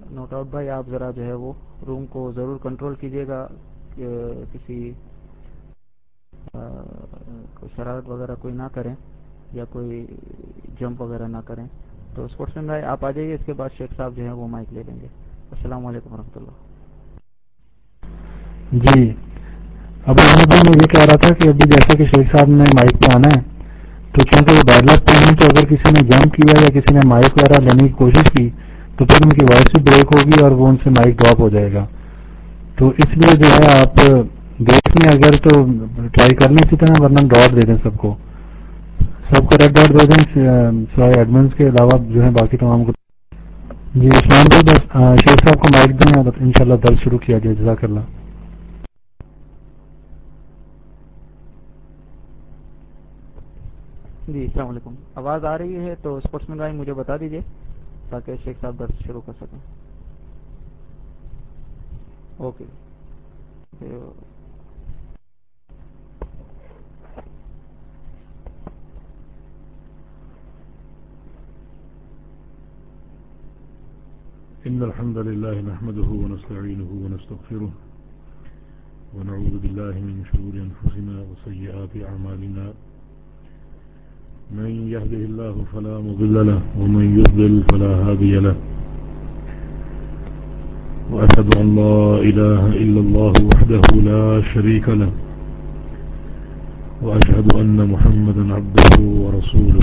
Note out بھائی آپ ذرا جو ہے وہ روم کو ضرور کنٹرول کیجیے گا کہ کسی کوئی شرارت وغیرہ کوئی نہ کریں یا کوئی جمپ وغیرہ نہ کریں. تو اسپورٹس مین بھائی آپ آ جائیے, اس کے بعد شیخ صاحب جو ہیں وہ مائک لے لیں گے. السلام علیکم ورحمۃ اللہ. جی اب احمد بھائی میں یہ کہہ رہا تھا کہ ابھی جیسا کہ شیخ صاحب نے مائک پہ آنا ہے تو چونکہ وہ وائرلیس پہ ہیں تو اگر کسی نے جمپ کیا یا کسی نے مائک وغیرہ لینے کی کوشش کی تو پھر ان کی وائس بھی بریک ہوگی اور وہ ان سے مائک ڈراپ ہو جائے گا. تو اس لیے جو ہے آپ دیکھ لیں اگر تو ٹرائی کر لیں اسی طرح, ورنہ ڈراپ دے دیں سب کو ریڈ ڈاٹ دے دیں سوائے ایڈمنس کے علاوہ جو ہے باقی تمام کو. جی عثمان بھائی بس شیخ صاحب کو مائک دیں اور ان شاء اللہ درس شروع کیا جائے. جزاک اللہ. جی السلام علیکم. آواز آ رہی ہے تو اسپورٹس مین بھائی مجھے بتا دیجیے تاکہ شیخ صاحب درس شروع کر سکیں. اوکے. إن الحمد لله نحمده ونستعينه ونستغفره ونعوذ بالله من شرور أنفسنا وسيئات أعمالنا من يهده الله فلا مضل له ومن يضلل فلا هادي له وأشهد أن لا إله إلا الله وحده لا شريك له وأشهد أن محمدا عبده ورسوله.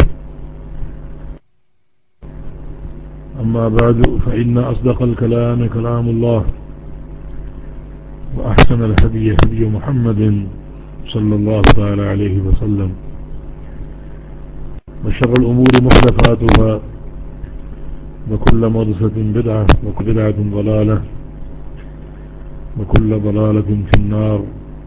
أما بعد فإن أصدق الكلام كلام الله وأحسن الهدي هدي محمد صلى الله تعالى عليه وسلم وشر الأمور محدثاتها وكل محدثة بدعة وكل بدعة ضلالة وكل ضلالة في النار.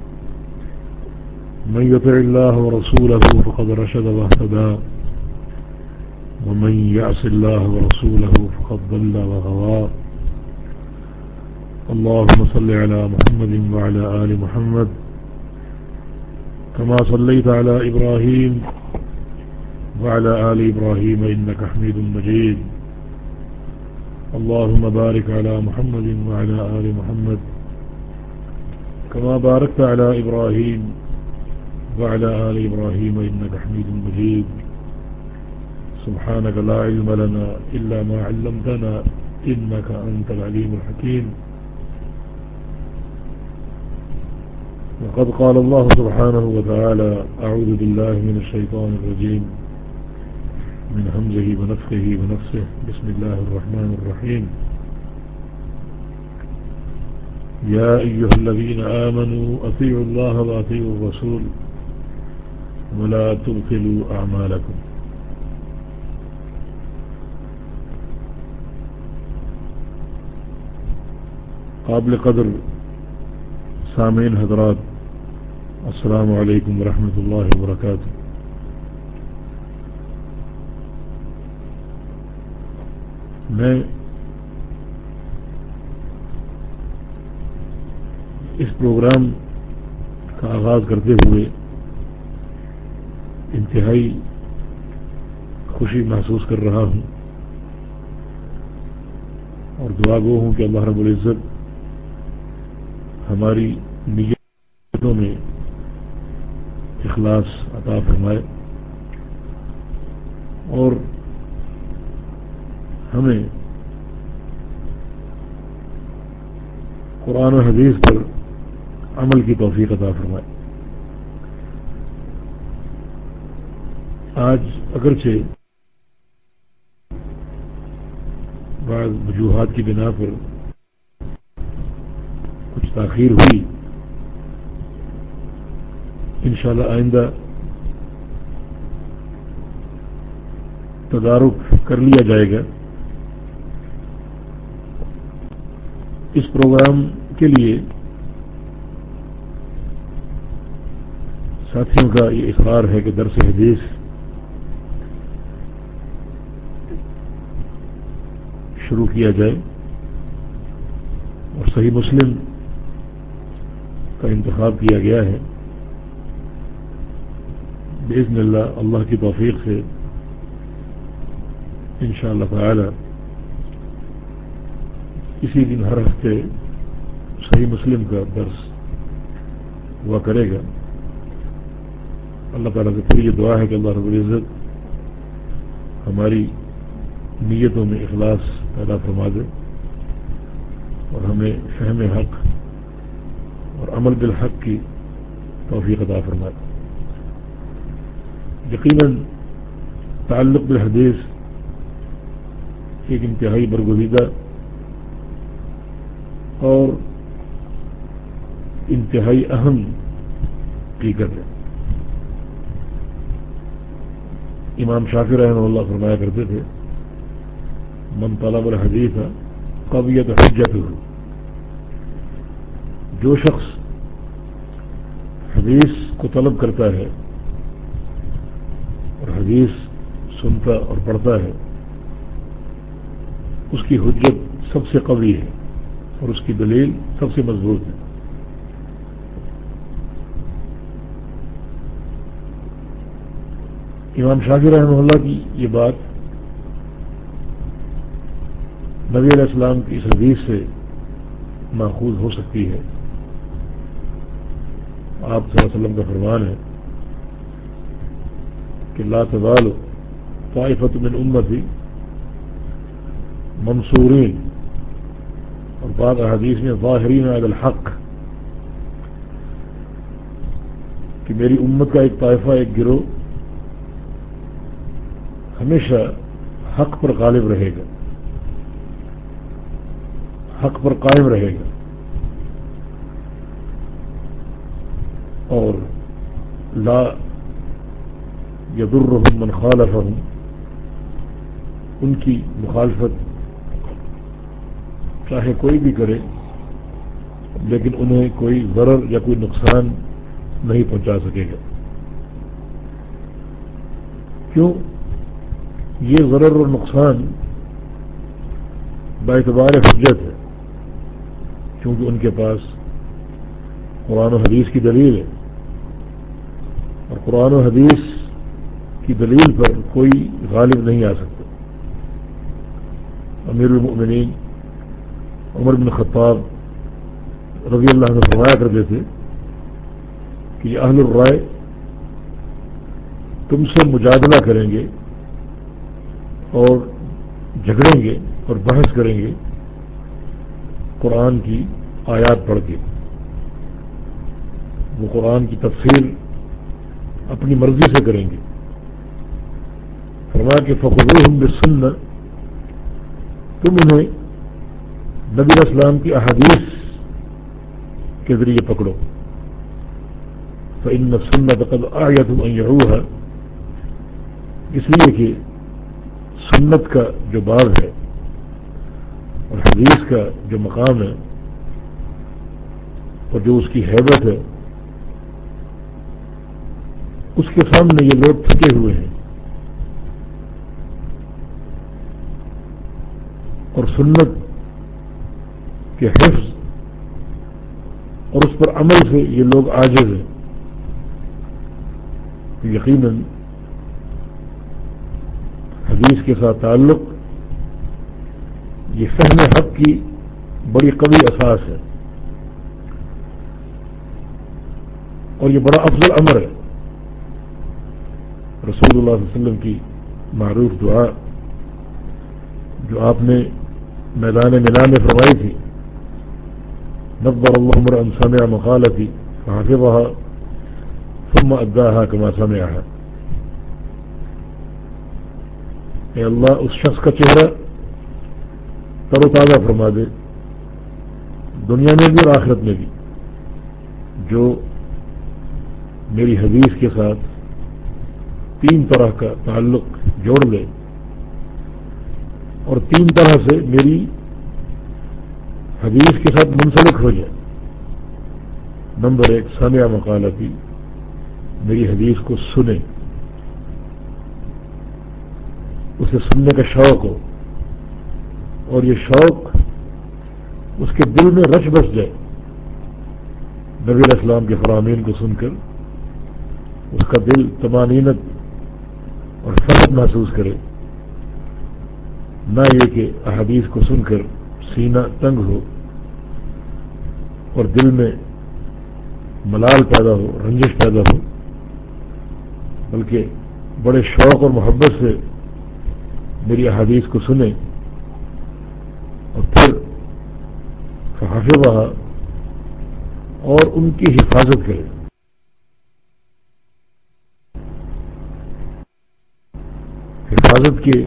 من يطع الله ورسوله فقد رشد واهتدى ومن يعص الله ورسوله فقد ضل وغوى. اللهم صل على محمد وعلى آل محمد كما صليت على إبراهيم وعلى آل إبراهيم إنك حميد مجيد. اللهم بارك على محمد وعلى آل محمد كما باركت على إبراهيم وعلى آل إبراهيم إنك حميد مجيد. سبحانك لا علم لنا إلا ما علمتنا إنك أنت العليم الحكيم. وقد قال الله سبحانه وتعالى أعوذ بالله من الشيطان الرجيم من همزه ونفخه ونفسه بسم الله الرحمن الرحيم. يا أيها الذين آمنوا أطيعوا الله وأطيعوا الرسول ولا تبطلوا أعمالكم. قابل قدر سامعین حضرات السلام علیکم ورحمۃ اللہ وبرکاتہ. میں اس پروگرام کا آغاز کرتے ہوئے انتہائی خوشی محسوس کر رہا ہوں اور دعا گو ہوں کہ اللہ رب العزت ہماری نیتوں میں اخلاص عطا فرمائے اور ہمیں قرآن و حدیث پر عمل کی توفیق عطا فرمائے. آج اگرچہ بعض وجوہات کی بنا پر کچھ تاخیر ہوئی, انشاءاللہ آئندہ تدارک کر لیا جائے گا. اس پروگرام کے لیے ساتھیوں کا یہ اصرار ہے کہ درس حدیث شروع کیا جائے اور صحیح مسلم کا انتخاب کیا گیا ہے. باذن اللہ اللہ کی توفیق سے انشاءاللہ تعالی اسی دن ہر ہفتے صحیح مسلم کا درس ہوا کرے گا. اللہ تعالیٰ سے پھر یہ دعا ہے کہ اللہ رب العزت ہماری نیتوں میں اخلاص پیدا فرما دے اور ہمیں فہم حق اور عمل بالحق کی توفیق عطا فرما دے. یقیناً تعلق بالحدیث ایک انتہائی برگزیدہ اور انتہائی اہم حقیقت ہے. امام شافعی رحمہ اللہ فرمایا کرتے تھے من طلب الحدیث قویت حجتہ. جو شخص حدیث کو طلب کرتا ہے اور حدیث سنتا اور پڑھتا ہے اس کی حجت سب سے قوی ہے اور اس کی دلیل سب سے مضبوط ہے. امام شافعی رحمہ اللہ کی یہ بات نبی علیہ السلام کی اس حدیث سے ماخوذ ہو سکتی ہے. آپ صلی اللہ علیہ وسلم کا فرمان ہے کہ لا تزال طائفۃ من امتی منصورین، اور بعض احادیث میں ظاہرین علی الحق، کہ میری امت کا ایک طائفہ، ایک گروہ ہمیشہ حق پر غالب رہے گا، حق پر قائم رہے گا، اور لا یضرهم من خالفهم، ان کی مخالفت چاہے کوئی بھی کرے لیکن انہیں کوئی ضرر یا کوئی نقصان نہیں پہنچا سکے گا. کیوں؟ یہ ضرر اور نقصان باعتبار حجت ہے، کیونکہ ان کے پاس قرآن و حدیث کی دلیل ہے، اور قرآن و حدیث کی دلیل پر کوئی غالب نہیں آ سکتا. امیر المؤمنین عمر بن خطاب رضی اللہ عنہ فرمایا کرتے تھے کہ یہ اہل الرائے تم سے مجادلہ کریں گے اور جھگڑیں گے اور بحث کریں گے قرآن کی آیات پڑھ کے. وہ قرآن کی تفسیر اپنی مرضی سے کریں گے. فرمایا کہ فخذوہم بالسنہ، تم انہیں نبی علیہ السلام کی احادیث کے ذریعے پکڑو. فإن السنة قد أعيتهم أن يعوها، اس لیے کہ سنت کا جو باب ہے اور حدیث کا جو مقام ہے اور جو اس کی ہیبت ہے، اس کے سامنے یہ لوگ تھکے ہوئے ہیں. اور سنت کے حفظ اور اس پر عمل سے یہ لوگ عاجز ہیں. یقیناً حدیث کے ساتھ تعلق یہ فہم حق کی بڑی قوی اساس ہے اور یہ بڑا افضل امر ہے. رسول اللہ صلی اللہ علیہ وسلم کی معروف دعا جو آپ نے میدان مینا میں فرمائی تھی، نبر اللہ امرأ سمع مقالتی فحفظها ثم اداها كما سمعها. اے اللہ اس شخص کا چہرہ تر و تازہ فرما دے دنیا میں بھی اور آخرت میں بھی جو میری حدیث کے ساتھ 3 طرح کا تعلق جوڑ لے اور 3 طرح سے میری حدیث کے ساتھ منسلک ہو جائے. نمبر 1 سمع مقالتی، میری حدیث کو سنے، اسے سننے کا شوق ہو اور یہ شوق اس کے دل میں رچ بس جائے. نبی علیہ السلام کے فرامین کو سن کر اس کا دل طمانینت اور فرحت محسوس کرے، نہ یہ کہ احادیث کو سن کر سینہ تنگ ہو اور دل میں ملال پیدا ہو، رنجش پیدا ہو، بلکہ بڑے شوق اور محبت سے میری احادیث کو سنیں اور پھر فحافظھا اور ان کی حفاظت کریں. حفاظت کے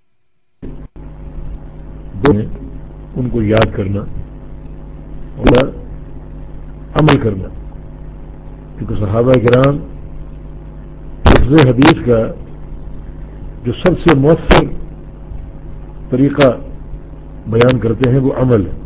دو ہیں، ان کو یاد کرنا اور عمل کرنا، کیونکہ صحابہ کرام حفظ حدیث کا جو سب سے مؤثر طریقہ بیان کرتے ہیں وہ عمل ہے.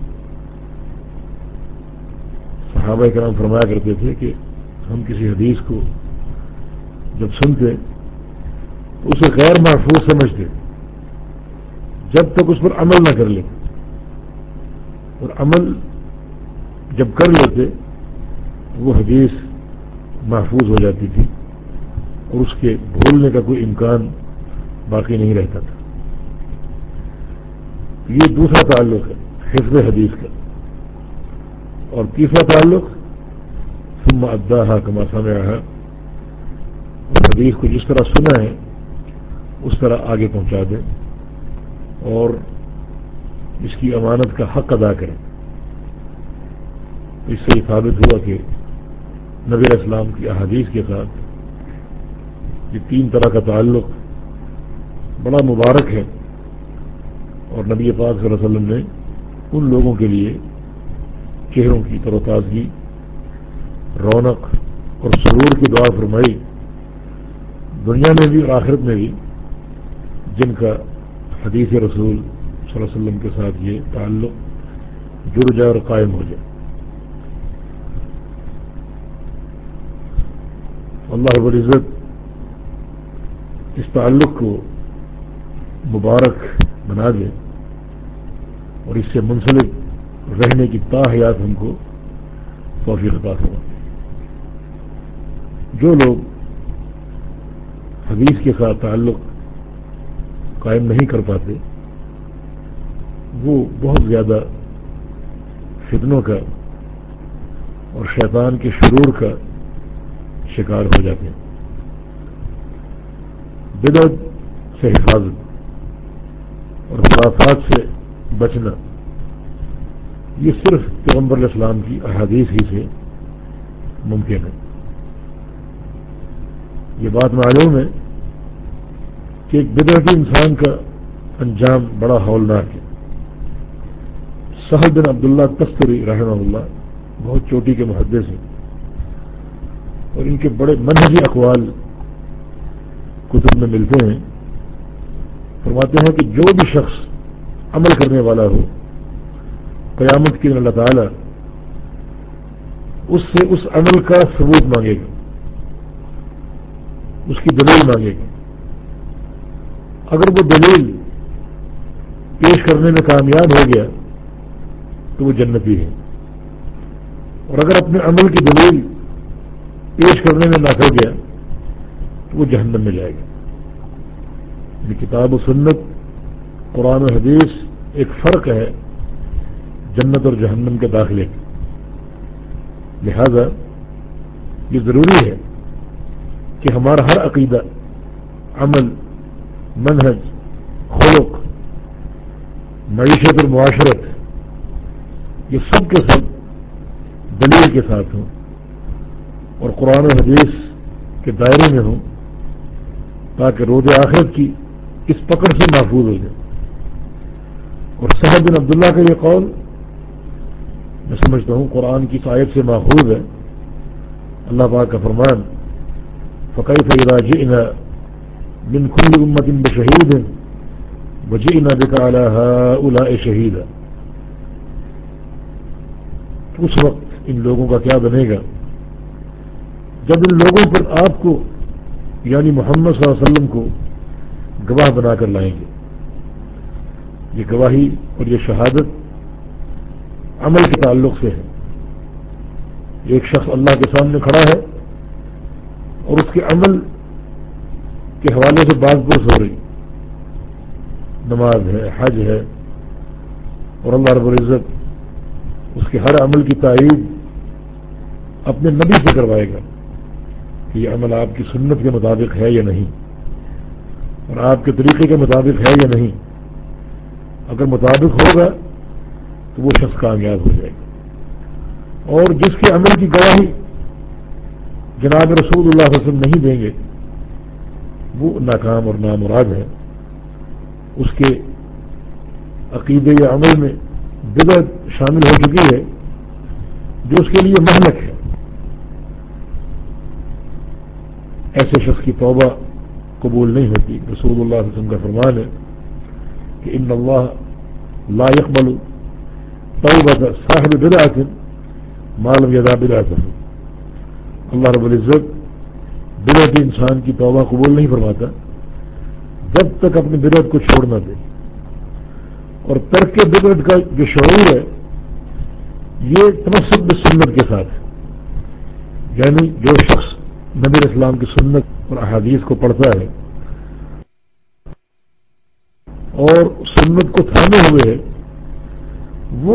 صحابہ کرام فرمایا کرتے تھے کہ ہم کسی حدیث کو جب سنتے تو اسے غیر محفوظ سمجھتے جب تک اس پر عمل نہ کر لیتے، اور عمل جب کر لیتے وہ حدیث محفوظ ہو جاتی تھی اور اس کے بھولنے کا کوئی امکان باقی نہیں رہتا تھا. یہ دوسرا تعلق ہے حفظ حدیث کا. اور تیسرا تعلق ثم اداها كما سمعها، حدیث کو جس طرح سنا ہے اس طرح آگے پہنچا دیں اور اس کی امانت کا حق ادا کریں. اس سے یہ ثابت ہوا کہ نبی علیہ السلام کی احادیث کے ساتھ یہ تین طرح کا تعلق بڑا مبارک ہے، اور نبی پاک صلی اللہ علیہ وسلم نے ان لوگوں کے لیے چہروں کی تر و تازگی، رونق اور سرور کی دعا فرمائی، دنیا میں بھی اور آخرت میں بھی، جن کا حدیث رسول صلی اللہ علیہ وسلم کے ساتھ یہ تعلق جڑ جائے اور قائم ہو جائے. اللہ رب العزت اس تعلق کو مبارک بنا دے اور اس سے منسلک رہنے کی تاحیات ہم کو توفیق عطا فرمائے. جو لوگ حدیث کے ساتھ تعلق قائم نہیں کر پاتے وہ بہت زیادہ فتنوں کا اور شیطان کے شرور کا شکار ہو جاتے ہیں. بدعت سے حفاظت اور خرافات سے بچنا یہ صرف پیغمبر علیہ السلام کی احادیث ہی سے ممکن ہے. یہ بات معلوم ہے کہ ایک بدعتی انسان کا انجام بڑا ہولناک ہے. سہل بن عبداللہ تستری رحمہ اللہ بہت چوٹی کے محدث ہیں، اور ان کے بڑے منہجی اقوال کتب میں ملتے ہیں. فرماتے ہیں کہ جو بھی شخص عمل کرنے والا ہو قیامت کے دن اللہ تعالی اس سے اس عمل کا ثبوت مانگے گا، اس کی دلیل مانگے گا. اگر وہ دلیل پیش کرنے میں کامیاب ہو گیا تو وہ جنتی ہے، اور اگر اپنے عمل کی دلیل پیش کرنے میں نہ ہو گیا تو وہ جہنم میں جائے گا. یعنی کتاب و سنت، قرآن و حدیث ایک فرق ہے جنت اور جہنم کے داخلے کی. لہذا یہ ضروری ہے کہ ہمارا ہر عقیدہ، عمل، منہج، خلق، معیشت اور معاشرت یہ سب کے سب دلیل کے ساتھ ہوں اور قرآن و حدیث کے دائرے میں ہوں، تاکہ روز آخرت کی اس پکڑ سے محفوظ ہو جائے. اور سہل بن عبداللہ کا یہ قول میں سمجھتا ہوں قرآن کی آیت سے ماخوذ ہے. اللہ پاک کا فرمان فَكَيْفَ إِذَا جِئْنَا مِنْ كُلِّ أُمَّةٍ بِشَهِيدٍ وَجِئْنَا بِكَ عَلَى هَؤُلَاءِ شَهِيدًا. اس وقت ان لوگوں کا کیا بنے گا جب ان لوگوں پر آپ کو یعنی محمد صلی اللہ علیہ وسلم کو گواہ بنا کر لائیں گے. یہ گواہی اور یہ شہادت عمل کے تعلق سے ہے. ایک شخص اللہ کے سامنے کھڑا ہے اور اس کے عمل کے حوالے سے بات پرس ہو رہی، نماز ہے، حج ہے اور اللہ رب العزت اس کے ہر عمل کی تائید اپنے نبی سے کروائے گا کہ یہ عمل آپ کی سنت کے مطابق ہے یا نہیں، اور آپ کے طریقے کے مطابق ہے یا نہیں۔ اگر مطابق ہوگا تو وہ شخص کامیاب ہو جائے گا، اور جس کے عمل کی گواہی جناب رسول اللہ صلی اللہ علیہ وسلم نہیں دیں گے وہ ناکام اور نامراد ہے۔ اس کے عقیدے یا عمل میں بدعت شامل ہو چکی ہے جو اس کے لیے مہلک ہے۔ ایسے شخص کی توبہ قبول نہیں ہوتی۔ رسول اللہ صلی اللہ علیہ وسلم کا فرمان ہے کہ ان اللہ لا يقبل توبۃ صاحب بدعۃ ما لم یدع بدعتہ۔ اللہ رب العزت بدعتی انسان کی توبہ قبول نہیں فرماتا جب تک اپنی بدعت کو چھوڑ نہ دے۔ اور ترک بدعت کا جو شعور ہے یہ تمسک بالسنت کے ساتھ ہے، یعنی جو شخص نبی اسلام کی سنت اور احادیث کو پڑھتا ہے اور سنت کو تھامے ہوئے ہے وہ،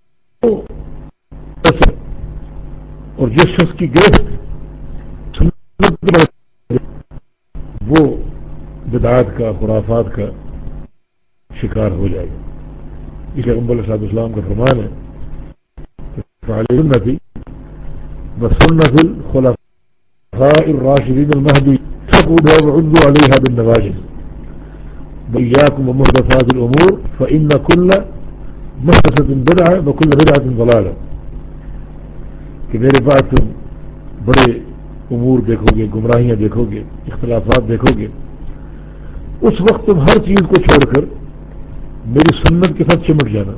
اور جس شخص کی گرفت سنت وہ بدعات کا خرافات کا شکار ہو جائے گا۔ اس پیغمبر صلی اللہ علیہ وسلم کا فرمان ہے فعلی سنتی وسنت الخلفاء الراشدین المہدی تقوا بها وعضوا علیها بالنواجذ وإياكم ومحدثات الأمور فإن كل محدثة بدعة وكل بدعة ضلالة۔ کہ میرے بعد تم بڑے امور دیکھو گے، گمراہیاں دیکھو گے، اختلافات دیکھو گے، اس وقت تم ہر چیز کو چھوڑ کر میری سنت کے ساتھ چمٹ جانا۔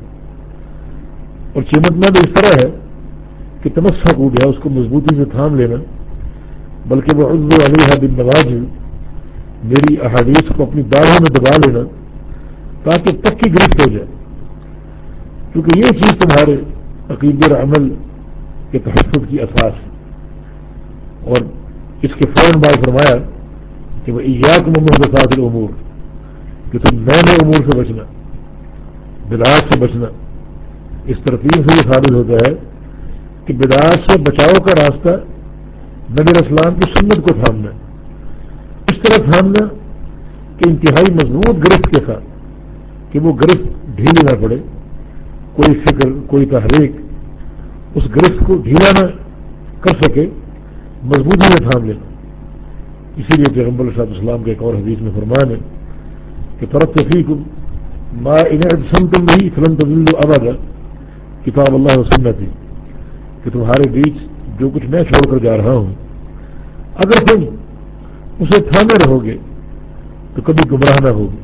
اور چمٹنا بھی اس طرح ہے کہ تمسک ہو گیا، اس کو مضبوطی سے تھام لینا، بلکہ وہ عضو علیہ بالنواجذ میری احادیث کو اپنی داڑھوں میں دبا لینا تاکہ پکی گرفت ہو جائے، کیونکہ یہ چیز تمہارے عقیدے اور عمل کے تحفظ کی اساس ہے۔ اور اس کے فوراً بعد فرمایا کہ وہ ایاکم ومحدثات الامور، کہ تم نئے نئے امور سے بچنا، بدعات سے بچنا۔ اس ترتیب سے یہ ثابت ہوتا ہے کہ بدعات سے بچاؤ کا راستہ نبی اسلام کی سنت کو تھامنا، اس طرح تھامنا کہ انتہائی مضبوط گرفت کے ساتھ، کہ وہ گرفت ڈھیلی نہ پڑے، کوئی فکر کوئی تحریک اس گرفت کو ڈھیلا نہ کر سکے، مضبوطی سے تھام لینا۔ اسی لیے پیغمبر صلی اللہ علیہ وسلم کے ایک اور حدیث میں فرمان ہے کہ ترکت فیکم ما ان اعتصمتم به فلن تضلوا ابدا، کتاب اللہ و سنتی، کہ تمہارے بیچ جو کچھ میں چھوڑ کر جا رہا ہوں اگر تم اسے تھامے رہو گے تو کبھی گمراہ نہ ہوگی۔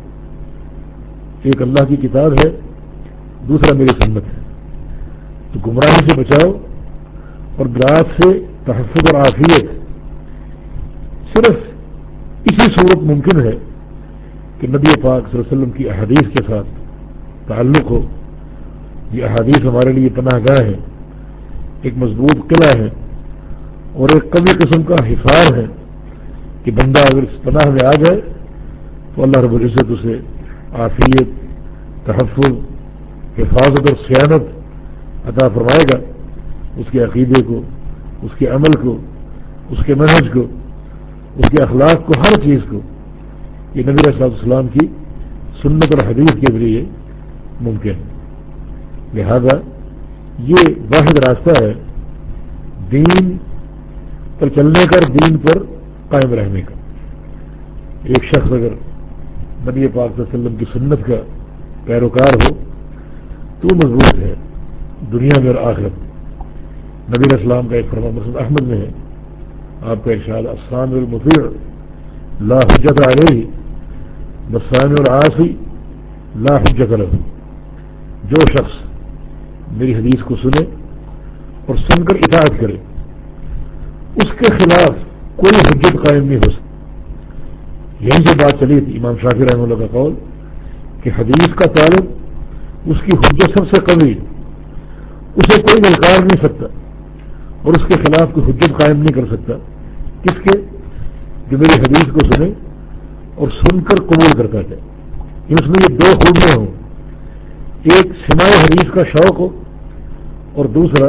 ایک اللہ کی کتاب ہے، دوسرا میری سنت ہے۔ تو گمراہی سے بچاؤ اور بدعات سے تحفظ اور عافیت صرف اسی صورت ممکن ہے کہ نبی پاک صلی اللہ علیہ وسلم کی احادیث کے ساتھ تعلق ہو۔ یہ احادیث ہمارے لیے پناہ گاہ ہے، ایک مضبوط قلعہ ہے اور ایک قوی قسم کا حصار ہے کہ بندہ اگر اس پناہ میں آ جائے تو اللہ رب العزت اسے عافیت، تحفظ، حفاظت اور صیانت عطا فرمائے گا، اس کے عقیدے کو، اس کے عمل کو، اس کے منہج کو، اس کے اخلاق کو، ہر چیز کو۔ یہ نبی صلی اللہ علیہ وسلم کی سنت اور حدیث کے ذریعے ممکن ہے۔ لہذا یہ واحد راستہ ہے دین پر چلنے کا، دین پر قائم رہنے کا۔ ایک شخص اگر نبی پاک صلی اللہ علیہ وسلم کی سنت کا پیروکار ہو تو مضبوط ہے دنیا میں اور آخرت میں۔ نبی اسلام کا ایک فرمان مسلم احمد میں ہے، آپ کا ارشاد السامع المطیع لا حجت علیہ والسامع العاصی لا حجت لہ۔ جو شخص میری حدیث کو سنے اور سن کر اطاعت کرے اس کے خلاف کوئی حجت قائم نہیں ہو سکتی۔ یہیں سے بات چلی تھی امام شافعی رحمہ اللہ کا قول کہ حدیث کا طالب اس کی حجت سب سے قوی، اسے کوئی انکار نہیں سکتا اور اس کے خلاف کوئی حجت قائم نہیں کر سکتا، کس کے؟ جو میری حدیث کو سنے اور سن کر قبول کرتا ہے۔ اس میں یہ دو خوبیاں ہوں، ایک سماع حدیث کا شوق ہو اور دوسرا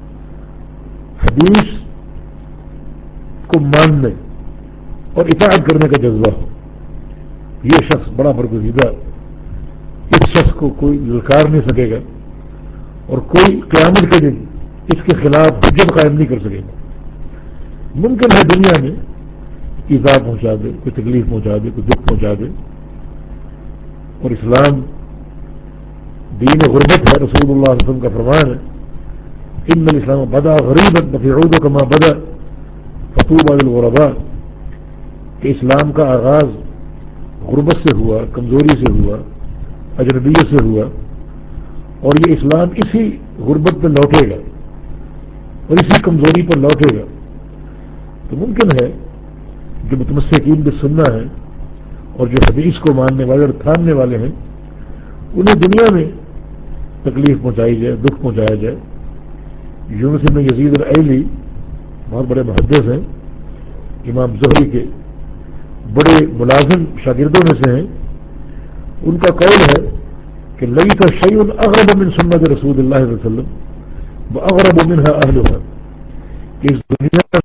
حدیث کو ماننے اور اطاعت کرنے کا جذبہ ہو. یہ شخص بڑا برگزیدہ، اس شخص کو کوئی للکار نہیں سکے گا اور کوئی قیامت کے دن اس کے خلاف حجت قائم نہیں کر سکے گا. ممکن ہے دنیا میں ایذا پہنچا دے، کوئی تکلیف پہنچا دے، کوئی دکھ پہنچا دے، اور اسلام دین غربت ہے. رسول اللہ علیہ وسلم کا فرمان ہے ان الاسلام بدا غریبا فیعود کما بدا فطوبى للغرباء، کہ اسلام کا آغاز غربت سے ہوا، کمزوری سے ہوا، اجنبیت سے ہوا، اور یہ اسلام اسی غربت پہ لوٹے گا اور اسی کمزوری پر لوٹے گا. تو ممکن ہے جو متمسکین بالسنہ ہیں اور جو حدیث کو ماننے والے اور تھامنے والے ہیں انہیں دنیا میں تکلیف پہنچائی جائے، دکھ پہنچایا جائے. یونس بن یزید الایلی بہت بڑے محدث ہیں، امام زہری کے بڑے ملازم شاگردوں میں سے ہیں. ان کا قول ہے کہ لیس شیء اغرب من سنت رسول اللہ صلی اللہ علیہ وسلم واغرب منها اہلها، کہ اس دنیا کا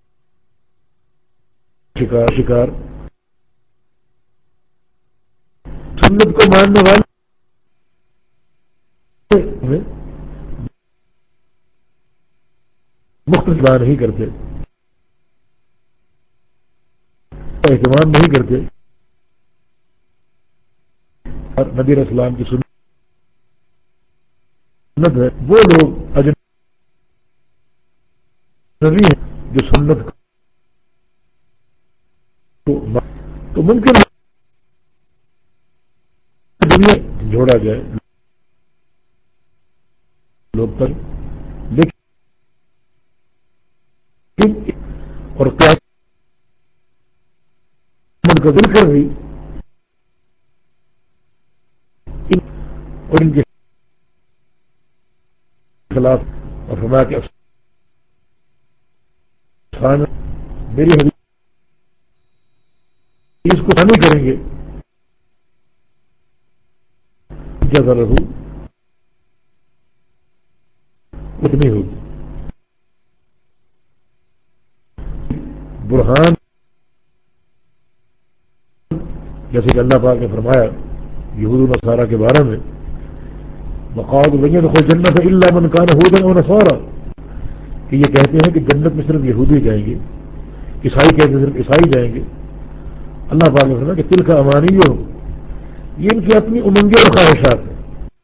شکار سنت کو ماننے والے مختلف نہیں کرتے، اہتمام نہیں کرتے اور نبی علیہ السلام کی سنت ہے. وہ لوگ اجنبی ہیں جو سنت کو تو ممکن ہے دنیا جوڑا جائے لوگ تک، لیکن اور قیامت کا دل کر رہی اور ان کے خلاف اور فرمایا کہ میری حدیث کو نہیں کریں گے کیا ضرور ہو اتنی ہوگی. برہان جیسے کہ اللہ پاک نے فرمایا یہود و نصارہ کے بارے میں وقالوا لن يدخل جنت الا من كان هودا او نصارى، کہ یہ کہتے ہیں کہ جنت میں صرف یہودی جائیں گے، عیسائی کہتے ہیں صرف عیسائی جائیں گے. اللہ پاک نے فرمایا کہ تلک امانیہم، یہ ان کی اپنی امنگیں اور خواہشات ہیں.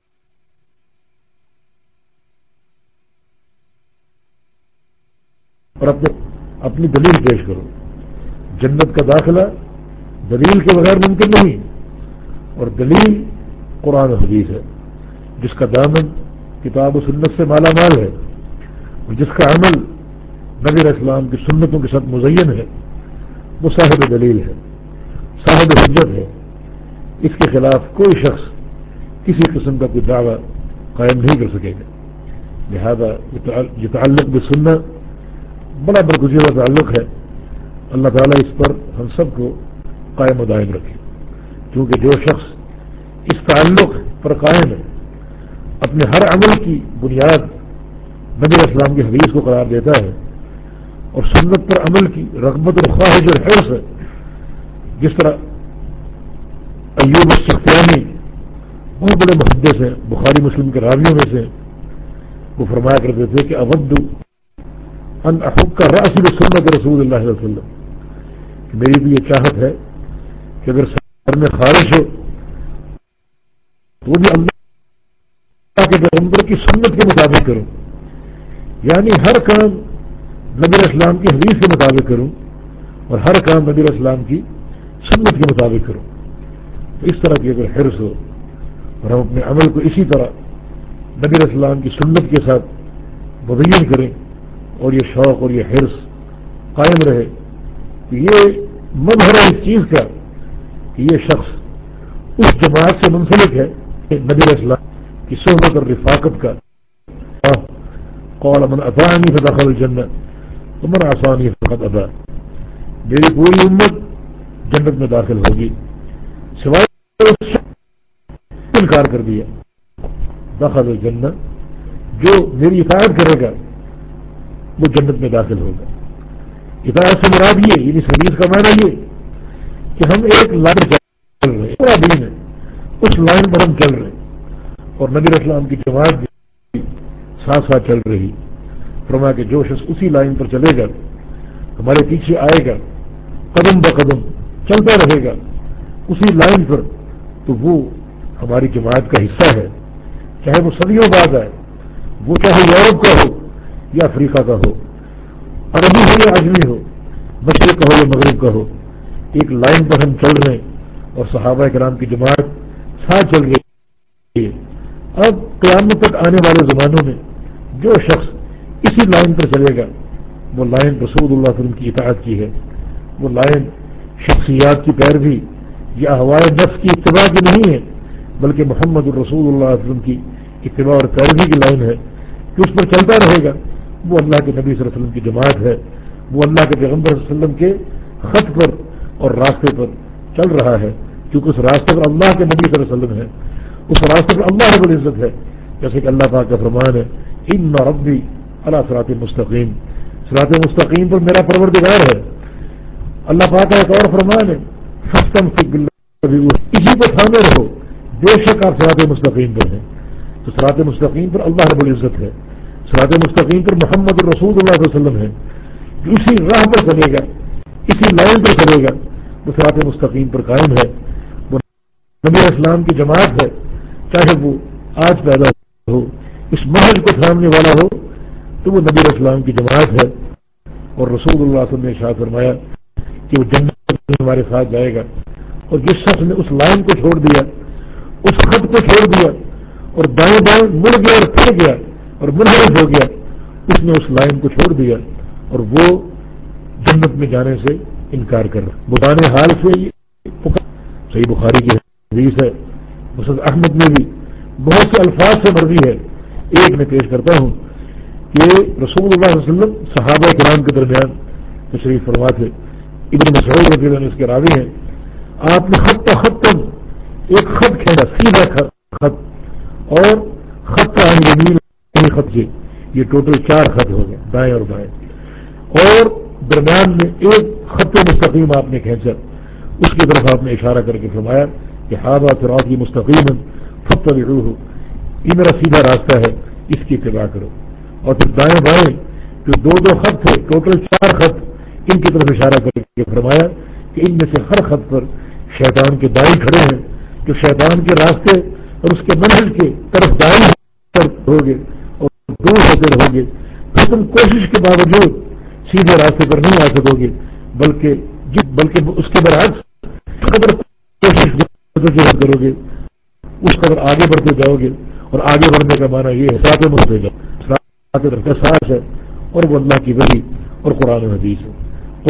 اور اپنی دلیل پیش کرو. جنت کا داخلہ دلیل کے بغیر ممکن نہیں، اور دلیل قرآن و حدیث ہے جس کا دامن کتاب و سنت سے مالا مال ہے اور جس کا عمل نبی علیہ السلام کی سنتوں کے ساتھ مزین ہے. وہ صاحب دلیل ہے، صاحب حجت ہے. اس کے خلاف کوئی شخص کسی قسم کا کوئی دعویٰ قائم نہیں کر سکے گا. لہذا یہ تعلق بالسنہ بڑا برگزیدہ تعلق ہے. اللہ تعالیٰ اس پر ہم سب کو قائم و دائم رکھے، کیونکہ جو شخص اس تعلق پر قائم ہے اپنے ہر عمل کی بنیاد نبی علیہ السلام کی حدیث کو قرار دیتا ہے اور سنت پر عمل کی رغبت اور خواہش اور حرص ہے. جس طرح ایوب السختیانی بہت بڑے محدث ہیں، بخاری مسلم کے راویوں میں سے، وہ فرمایا کرتے تھے کہ اود ان احق رأسی بسنت رسول اللہ صلی اللہ علیہ وسلم، کہ میری بھی یہ چاہت ہے کہ اگر سر میں خارش ہو تو وہ بھی اللہ کے پیغمبر کی سنت کے مطابق کروں، یعنی ہر کام نبی علیہ السلام کی حدیث کے مطابق کروں اور ہر کام نبی علیہ السلام کی سنت کے مطابق کروں. تو اس طرح کی اگر حرص ہو اور ہم اپنے عمل کو اسی طرح نبی علیہ السلام کی سنت کے ساتھ مزین کریں اور یہ شوق اور یہ حرص قائم رہے، تو یہ مظہر ہے اس چیز کا کہ یہ شخص اس جماعت سے منسلک ہے نبی علیہ السلام کی صحبت اور رفاقت کا. قال من اطاعنی فدخل الجنہ ومن عصانی فقد ابى، میری پوری امت جنت میں داخل ہوگی سوائے انکار کر دیا. دخل الجنہ، جو میری اطاعت کرے گا وہ جنت میں داخل ہوگا۔ اطاعت سے مراد یہ، یعنی اس حدیث کا معنی یہ کہ ہم ایک لائن چل رہے ہیں، پورا دین ہے اس لائن پر ہم چل رہے ہیں، اور نبی اسلام کی جماعت بھی ساتھ ساتھ چل رہی۔ فرمایا کہ جو شخص اسی لائن پر چلے گا، ہمارے پیچھے آئے گا، قدم بقدم چلتا رہے گا اسی لائن پر، تو وہ ہماری جماعت کا حصہ ہے، چاہے وہ صدیوں بعد آئے، وہ چاہے یورپ کا ہو یا افریقہ کا ہو، عربی ہو یا عجمی ہو، مشرق کا ہو یا مغرب کا ہو، ایک لائن پر ہم چل رہے ہیں اور صحابہ کرام کی جماعت ساتھ چل رہی ہے۔ اب قیامت تک آنے والے زمانوں میں جو شخص اسی لائن پر چلے گا، وہ لائن رسول اللہ صلی اللہ علیہ وسلم کی اطاعت کی ہے، وہ لائن شخصیات کی پیروی یا ہوائے نفس کی اتباع کی نہیں ہے، بلکہ محمد الرسول اللہ علیہ وسلم کی اتباع اور پیروی کی لائن ہے کہ اس پر چلتا رہے گا۔ وہ اللہ کے نبی صلی اللہ علیہ وسلم کی جماعت ہے، وہ اللہ کے پیغمبر صلی اللہ علیہ وسلم کے خط پر اور راستے پر چل رہا ہے، کیونکہ اس راستے پر اللہ کے نبی صلی اللہ علیہ وسلم ہے، اس راستے پر اللہ رب العزت ہے، جیسے کہ اللہ پاک کا فرمان ہے ان ربی علی صراط مستقیم، صراط مستقیم پر میرا پروردگار ہے۔ اللہ پاک کا ایک اور فرمان ہے فاستمسک بالذی، اسی کو تھامے رہو، بے شک آپ صراط مستقیم پر ہیں۔ تو صراط مستقیم پر اللہ رب العزت ہے، صراط مستقیم پر محمد الرسول اللہ صلی اللہ علیہ وسلم ہے، جو اسی راہ پر چلے گا، اسی لائن پر چلے گا، وہ صراط مستقیم پر قائم ہے، وہ نبی اسلام کی جماعت ہے، چاہے وہ آج پیدا ہو، اس محض کو تھامنے والا ہو تو وہ نبی اسلام کی جماعت ہے۔ اور رسول اللہ صلی اللہ علیہ وسلم نے ارشاد فرمایا کہ وہ جنت میں ہمارے ساتھ جائے گا، اور جس شخص نے اس لائن کو چھوڑ دیا، اس خط کو چھوڑ دیا اور دائیں بائیں مڑ گیا اور پھر گیا اور منحرف ہو گیا، اس نے اس لائن کو چھوڑ دیا اور وہ جنت میں جانے سے انکار کر رہا۔ بطان حال سے صحیح بخاری کی حدیث ہے، مسند احمد میں بھی بہت سے الفاظ سے مروی ہے، ایک میں پیش کرتا ہوں کہ رسول اللہ صلی اللہ علیہ وسلم صحابہ کرام کے درمیان تشریف فرما تھے، ابن مسعود رضی اللہ عنہ اس کے راوی ہیں، آپ نے خطاً ایک خط کھینچا، سیدھا خط، اور خط عن یمین خط سے، یہ ٹوٹل 4 خط ہو گئے دائیں اور بائیں، اور درمیان میں ایک خط مستقیم آپ نے کھینچا، اس کی طرف آپ نے اشارہ کر کے فرمایا کہ ھذا صراطی مستقیما فاتبعوہ، یہ میرا سیدھا راستہ ہے، اس کی اتباع کرو۔ اور پھر دائیں بائیں جو 2 خط تھے، ٹوٹل 4 خط، ان کی طرف اشارہ کر کے فرمایا کہ ان میں سے ہر خط پر شیطان کے دائی کھڑے ہیں، جو شیطان کے راستے اور اس کے منہج کے طرف دائیں ہوگے اور دور ہوتے رہو گے، پھر تم کوشش کے باوجود سیدھے راستے پر نہیں آ سکو گے، بلکہ اس کے برعکس قدر کوشش کرو گے اس قدر آگے بڑھتے جاؤ گے، اور آگے بڑھنے کا معنی یہ ہے ساتھ مجھتے جاؤ، ساتھ ساتھ ہے، اور وہ اللہ کی وحی اور قرآن و حدیث ہے،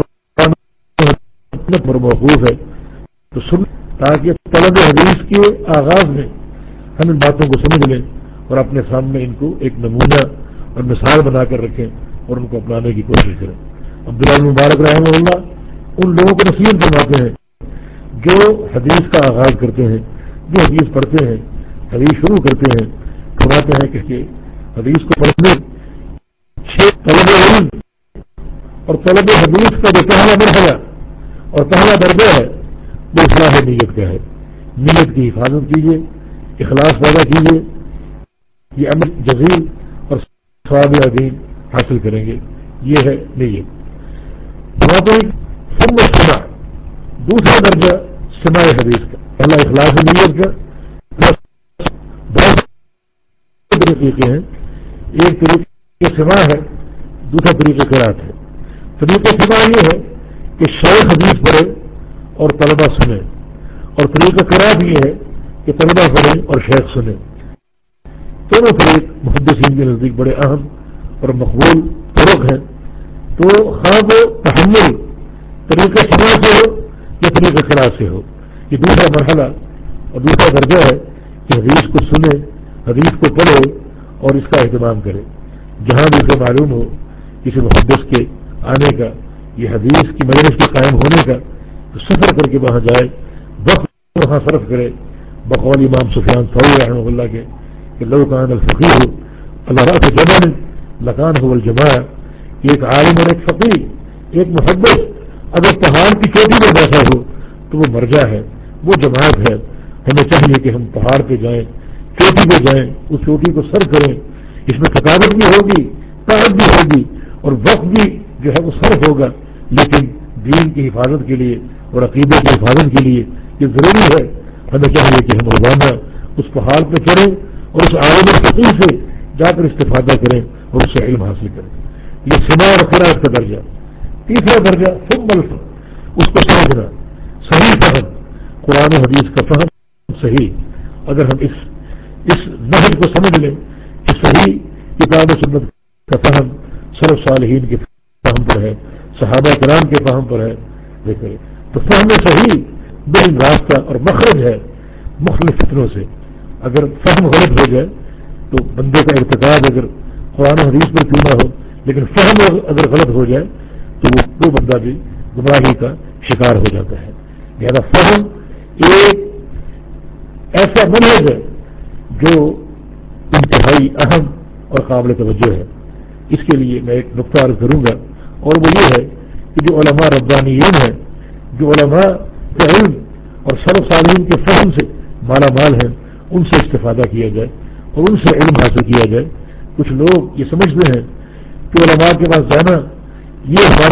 قرآن پر موقوف ہے۔ تو سن تاکہ طلب حدیث کے آغاز میں ہم ان باتوں کو سمجھ لیں اور اپنے سامنے ان کو ایک نمونہ اور مثال بنا کر رکھیں اور ان کو اپنانے کی کوشش کریں۔ عبداللہ مبارک رحمہ اللہ ان لوگوں کو نصیحت فرماتے ہیں جو حدیث کا آغاز کرتے ہیں، جو حدیث پڑھتے ہیں، حدیث شروع کرتے ہیں، فرماتے ہیں کہ حدیث کو پڑھنے 6 طلب علم اور طلب حدیث کا جو پہلا مرحلہ اور پہلا درجہ ہے وہ اصلاح نیت کا ہے۔ نیت کی حفاظت کیجیے، اخلاص پیدا کیجیے، یہ عمل جزیل اور ثواب عظیم حاصل کریں گے، یہ ہے نیت۔ فرماتے ہیں ثم السماع، دوسرا درجہ سماع حدیث کا، پہلا اخلاص نیت کا، بہت طریقے ہیں، ایک طریقے سماع ہے، دوسرا طریقہ قرات ہے۔ طریقہ سماع یہ ہے کہ شیخ حدیث پڑھے اور طلبہ سنیں، اور طریقہ قرات یہ ہے کہ طلبہ پڑھیں اور شیخ سنیں۔ دونوں طریق محدثین کے نزدیک بڑے اہم اور مقبول طرق ہیں۔ تو خواب و تحمل طریقہ سماع سے ہو یا طریقہ قرات سے ہو، یہ دوسرا مرحلہ اور دوسرا درجہ ہے کہ حدیث کو سنے، حدیث کو پڑھے اور اس کا اہتمام کرے۔ جہاں بھی اسے معلوم ہو کسی محدث کے آنے کا، یہ حدیث کی مجلس کے قائم ہونے کا، تو سفر کر کے وہاں جائے، وقت وہاں صرف کرے، بقول امام سفیان ثوری رحمہ اللہ کے کہ لو کان الفقیہ اللہ رأس جبل لکان هو الجماع. ایک عالم اور ایک فقیر، ایک محدث اگر پہاڑ کی چوٹی پر بیٹھا ہو تو وہ مرجع ہے، وہ جماعت ہے. ہمیں چاہیے کہ ہم پہاڑ پہ جائیں، چوٹی پہ جائیں، اس چوٹی کو سر کریں. اس میں تھکاوٹ بھی ہوگی، طاقت بھی ہوگی اور وقت بھی جو ہے وہ صرف ہوگا، لیکن دین کی حفاظت کے لیے اور عقیدے کی حفاظت کے لیے یہ ضروری ہے. ہمیں چاہیے کہ ہم روزانہ اس پہاڑ پہ چڑھیں اور اس عالم فقیر سے جا کر استفادہ کریں اور اس سے علم حاصل کریں. یہ سماع اور قرات کا درجہ. تیسرا درجہ ثم الفهم، اس کو سمجھنا، صحیح فہم، قرآن و حدیث کا فہم صحیح. اگر ہم اس نہج کو سمجھ لیں کہ صحیح کتاب و سنت کا فہم سلف صالحین کے فہم پر ہے، صحابہ کرام کے فہم پر ہے، دیکھیں تو فہم صحیح بہترین راستہ اور مخرج ہے مختلف فتنوں سے. اگر فہم غلط ہو جائے تو بندے کا ارتکاب اگر قرآن و حدیث پر کیوں نہ ہو لیکن فہم اگر غلط ہو جائے تو وہ بندہ بھی گمراہی کا شکار ہو جاتا ہے. لہذا فہم ایک ایسا منہج ہے جو انتہائی اہم اور قابل توجہ ہے. اس کے لیے میں ایک نقطہ عرض کروں گا اور وہ یہ ہے کہ جو علماء ربانیین ہیں، جو علماء کے علم اور سلف صالحین کے فہم سے مالا مال ہیں، ان سے استفادہ کیا جائے اور ان سے علم حاصل کیا جائے. کچھ لوگ یہ سمجھتے ہیں کہ علماء کے پاس جانا یہ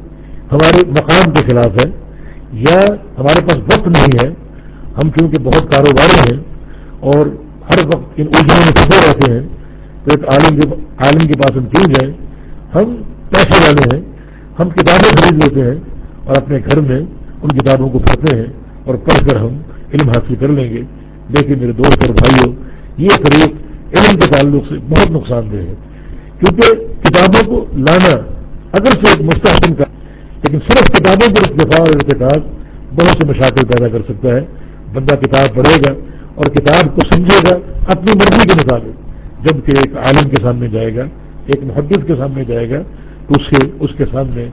ہمارے مقام کے خلاف ہے یا ہمارے پاس وقت نہیں ہے. ہم چونکہ بہت کاروباری ہیں اور ہر وقت ان الجھنوں میں پھنسے رہتے ہیں تو ایک عالم کے پاس ہم کیوں جائیں؟ ہم پیسے والے ہیں، ہم کتابیں خرید لیتے ہیں اور اپنے گھر میں ان کتابوں کو پڑھتے ہیں اور پڑھ کر ہم علم حاصل کر لیں گے. لیکن میرے دوست اور بھائیوں، یہ طریق علم کے تعلق سے بہت نقصان دہ ہے، کیونکہ کتابوں کو لانا اگرچہ ایک مستحسن کا، لیکن صرف کتابوں پر اکتفا اور ارتکاب بہت سے مشاکل پیدا کر سکتا ہے. بندہ کتاب پڑھے گا اور کتاب کو سمجھے گا اپنی مرضی کے مطابق، جبکہ ایک عالم کے سامنے جائے گا، ایک محدث کے سامنے جائے گا تو اس کے سامنے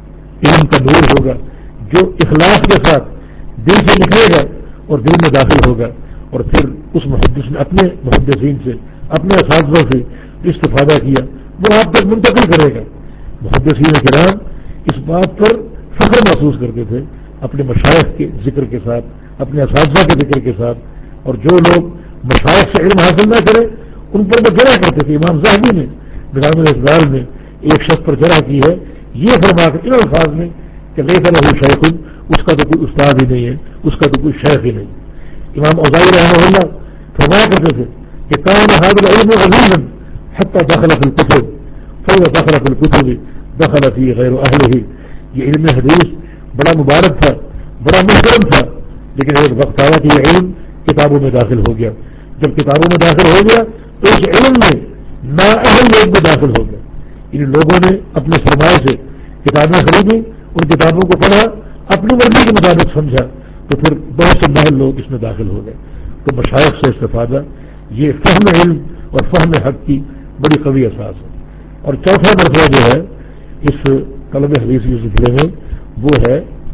علم کا نور ہوگا جو اخلاص کے ساتھ دل سے نکلے گا اور دل میں داخل ہوگا، اور پھر اس محدث نے اپنے محدثین سے، اپنے اساتذہ سے استفادہ کیا وہ آپ تک منتقل کرے گا. محدثین کرام اس بات پر فخر محسوس کرتے تھے اپنے مشائخ کے ذکر کے ساتھ، اپنے اساتذہ کے ذکر کے ساتھ، اور جو لوگ مشائخ سے علم حاصل نہ کریں ان پر وہ جرح کرتے تھے. امام ذہبی نے نظام الاعتدال میں ایک شخص پر جرح کی ہے یہ فرما کر ان الفاظ میں کہ لیس لہ شیخ، اس کا تو کوئی استاد ہی نہیں ہے، اس کا تو کوئی شیخ ہی نہیں. امام اوزاعی رحمہ اللہ فرمایا کرتے تھے کہ کان ھذا العلم عظیما حتى دخل في الكتب فاذا دخل في الكتب دخل في غیر اہلہ. یہ علم حدیث بڑا مبارک تھا، بڑا محترم تھا، لیکن ایک وقت آیا کہ یہ علم کتابوں میں داخل ہو گیا. جب کتابوں میں داخل ہو گیا تو اس علم میں نااہل لوگ بھی داخل ہو گئے. ان لوگوں نے اپنے سرمایہ سے کتابیں خریدی، ان کتابوں کو پڑھا، اپنی مرضی کے مطابق سمجھا، تو پھر بہت سے نااہل لوگ اس میں داخل ہو گئے. تو مشائخ سے استفادہ یہ فہم علم اور فہم حق کی بڑی قوی اساس ہے. اور چوتھا مرتبہ جو ہے اس طلب حدیث کے سلسلے میں وہ ہے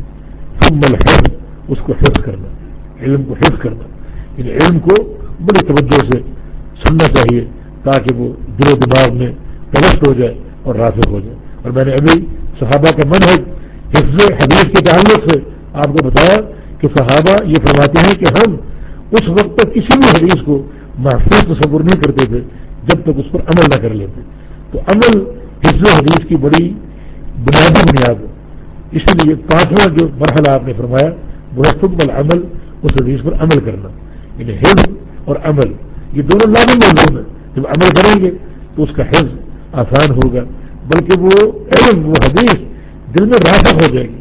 ثم الحفظ، اس کو حفظ کرنا، علم کو حفظ کرنا. ان علم کو بڑی توجہ سے سننا چاہیے تاکہ وہ دل و دماغ میں پیوست ہو جائے اور راسخ ہو جائے. اور میں نے ابھی صحابہ کا منہج حفظ حدیث کے تعلق سے آپ کو بتایا کہ صحابہ یہ فرماتے ہیں کہ ہم اس وقت تک کسی بھی حدیث کو محفوظ تصور نہیں کرتے تھے جب تک اس پر عمل نہ کر لیتے. تو عمل حفظ حدیث کی بڑی بنیادی بنیاد ہے. اسی لیے پانچواں جو مرحلہ آپ نے فرمایا وہ ہے ثم العمل، اس حدیث پر عمل کرنا. یعنی حفظ اور عمل یہ دونوں لازم موضوع ہیں. جب عمل کریں گے تو اس کا حفظ آسان ہوگا، بلکہ وہ علم وہ حدیث دل میں راسخ ہو جائے گی،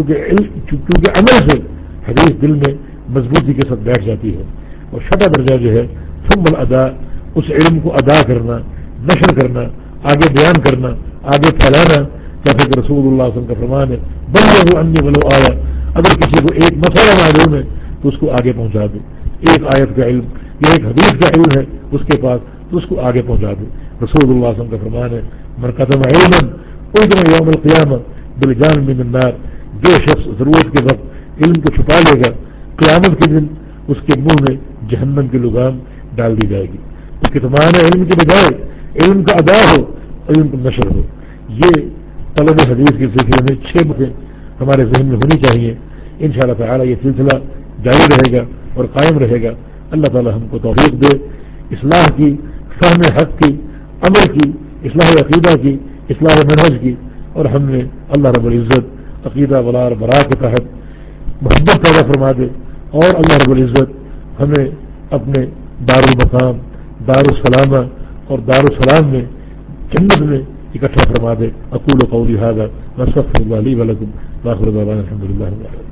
کیونکہ عمل سے حدیث دل میں مضبوطی کے ساتھ بیٹھ جاتی ہے. اور چھٹا درجہ جو ہے ثم الادا، اس علم کو ادا کرنا، نشر کرنا، آگے بیان کرنا، آگے پھیلانا. جیسے کہ رسول اللہ صلی اللہ علیہ وسلم کا فرمان ہے بلغوا عنی ولو آیا، اگر کسی کو ایک مسئلہ معلوم ہے تو اس کو آگے پہنچا دے. ایک آیت کا علم یا ایک حدیث کا علم ہے اس کے پاس تو اس کو آگے پہنچا دے. رسول اللہ صلی اللہ علیہ وسلم کا فرمان ہے من کتم علما اجر یوم القیامہ بالجان من النار، جو شخص ضرورت کے وقت علم کو چھپا لے گا قیامت کے دن اس کے منہ میں جہنم کی لگام ڈال دی جائے گی. کتمان علم کے بجائے علم کا ادا ہو، علم کا نشر ہو. یہ طلب حدیث کے سلسلے میں 6 باتیں ہمارے ذہن میں ہونی چاہیے. انشاءاللہ تعالی یہ سلسلہ جاری رہے گا اور قائم رہے گا. اللہ تعالی ہم کو توفیق دے اصلاح کی، فہم حق کی، عمل کی، اصلاح عقیدہ کی، اصلاح منہج کی، اور ہم نے اللہ رب العزت عقیدہ ولا اور برا کے تحت محبت پیدا فرما دے، اور اللہ رب العزت ہمیں اپنے دار المقام، دار السلامہ اور دار السلام میں، جنت میں اکٹھا فرما دے. اقول قولی ھذا واستغفر اللہ لی ولکم وآخر دعوانا الحمد للہ رب العالمین.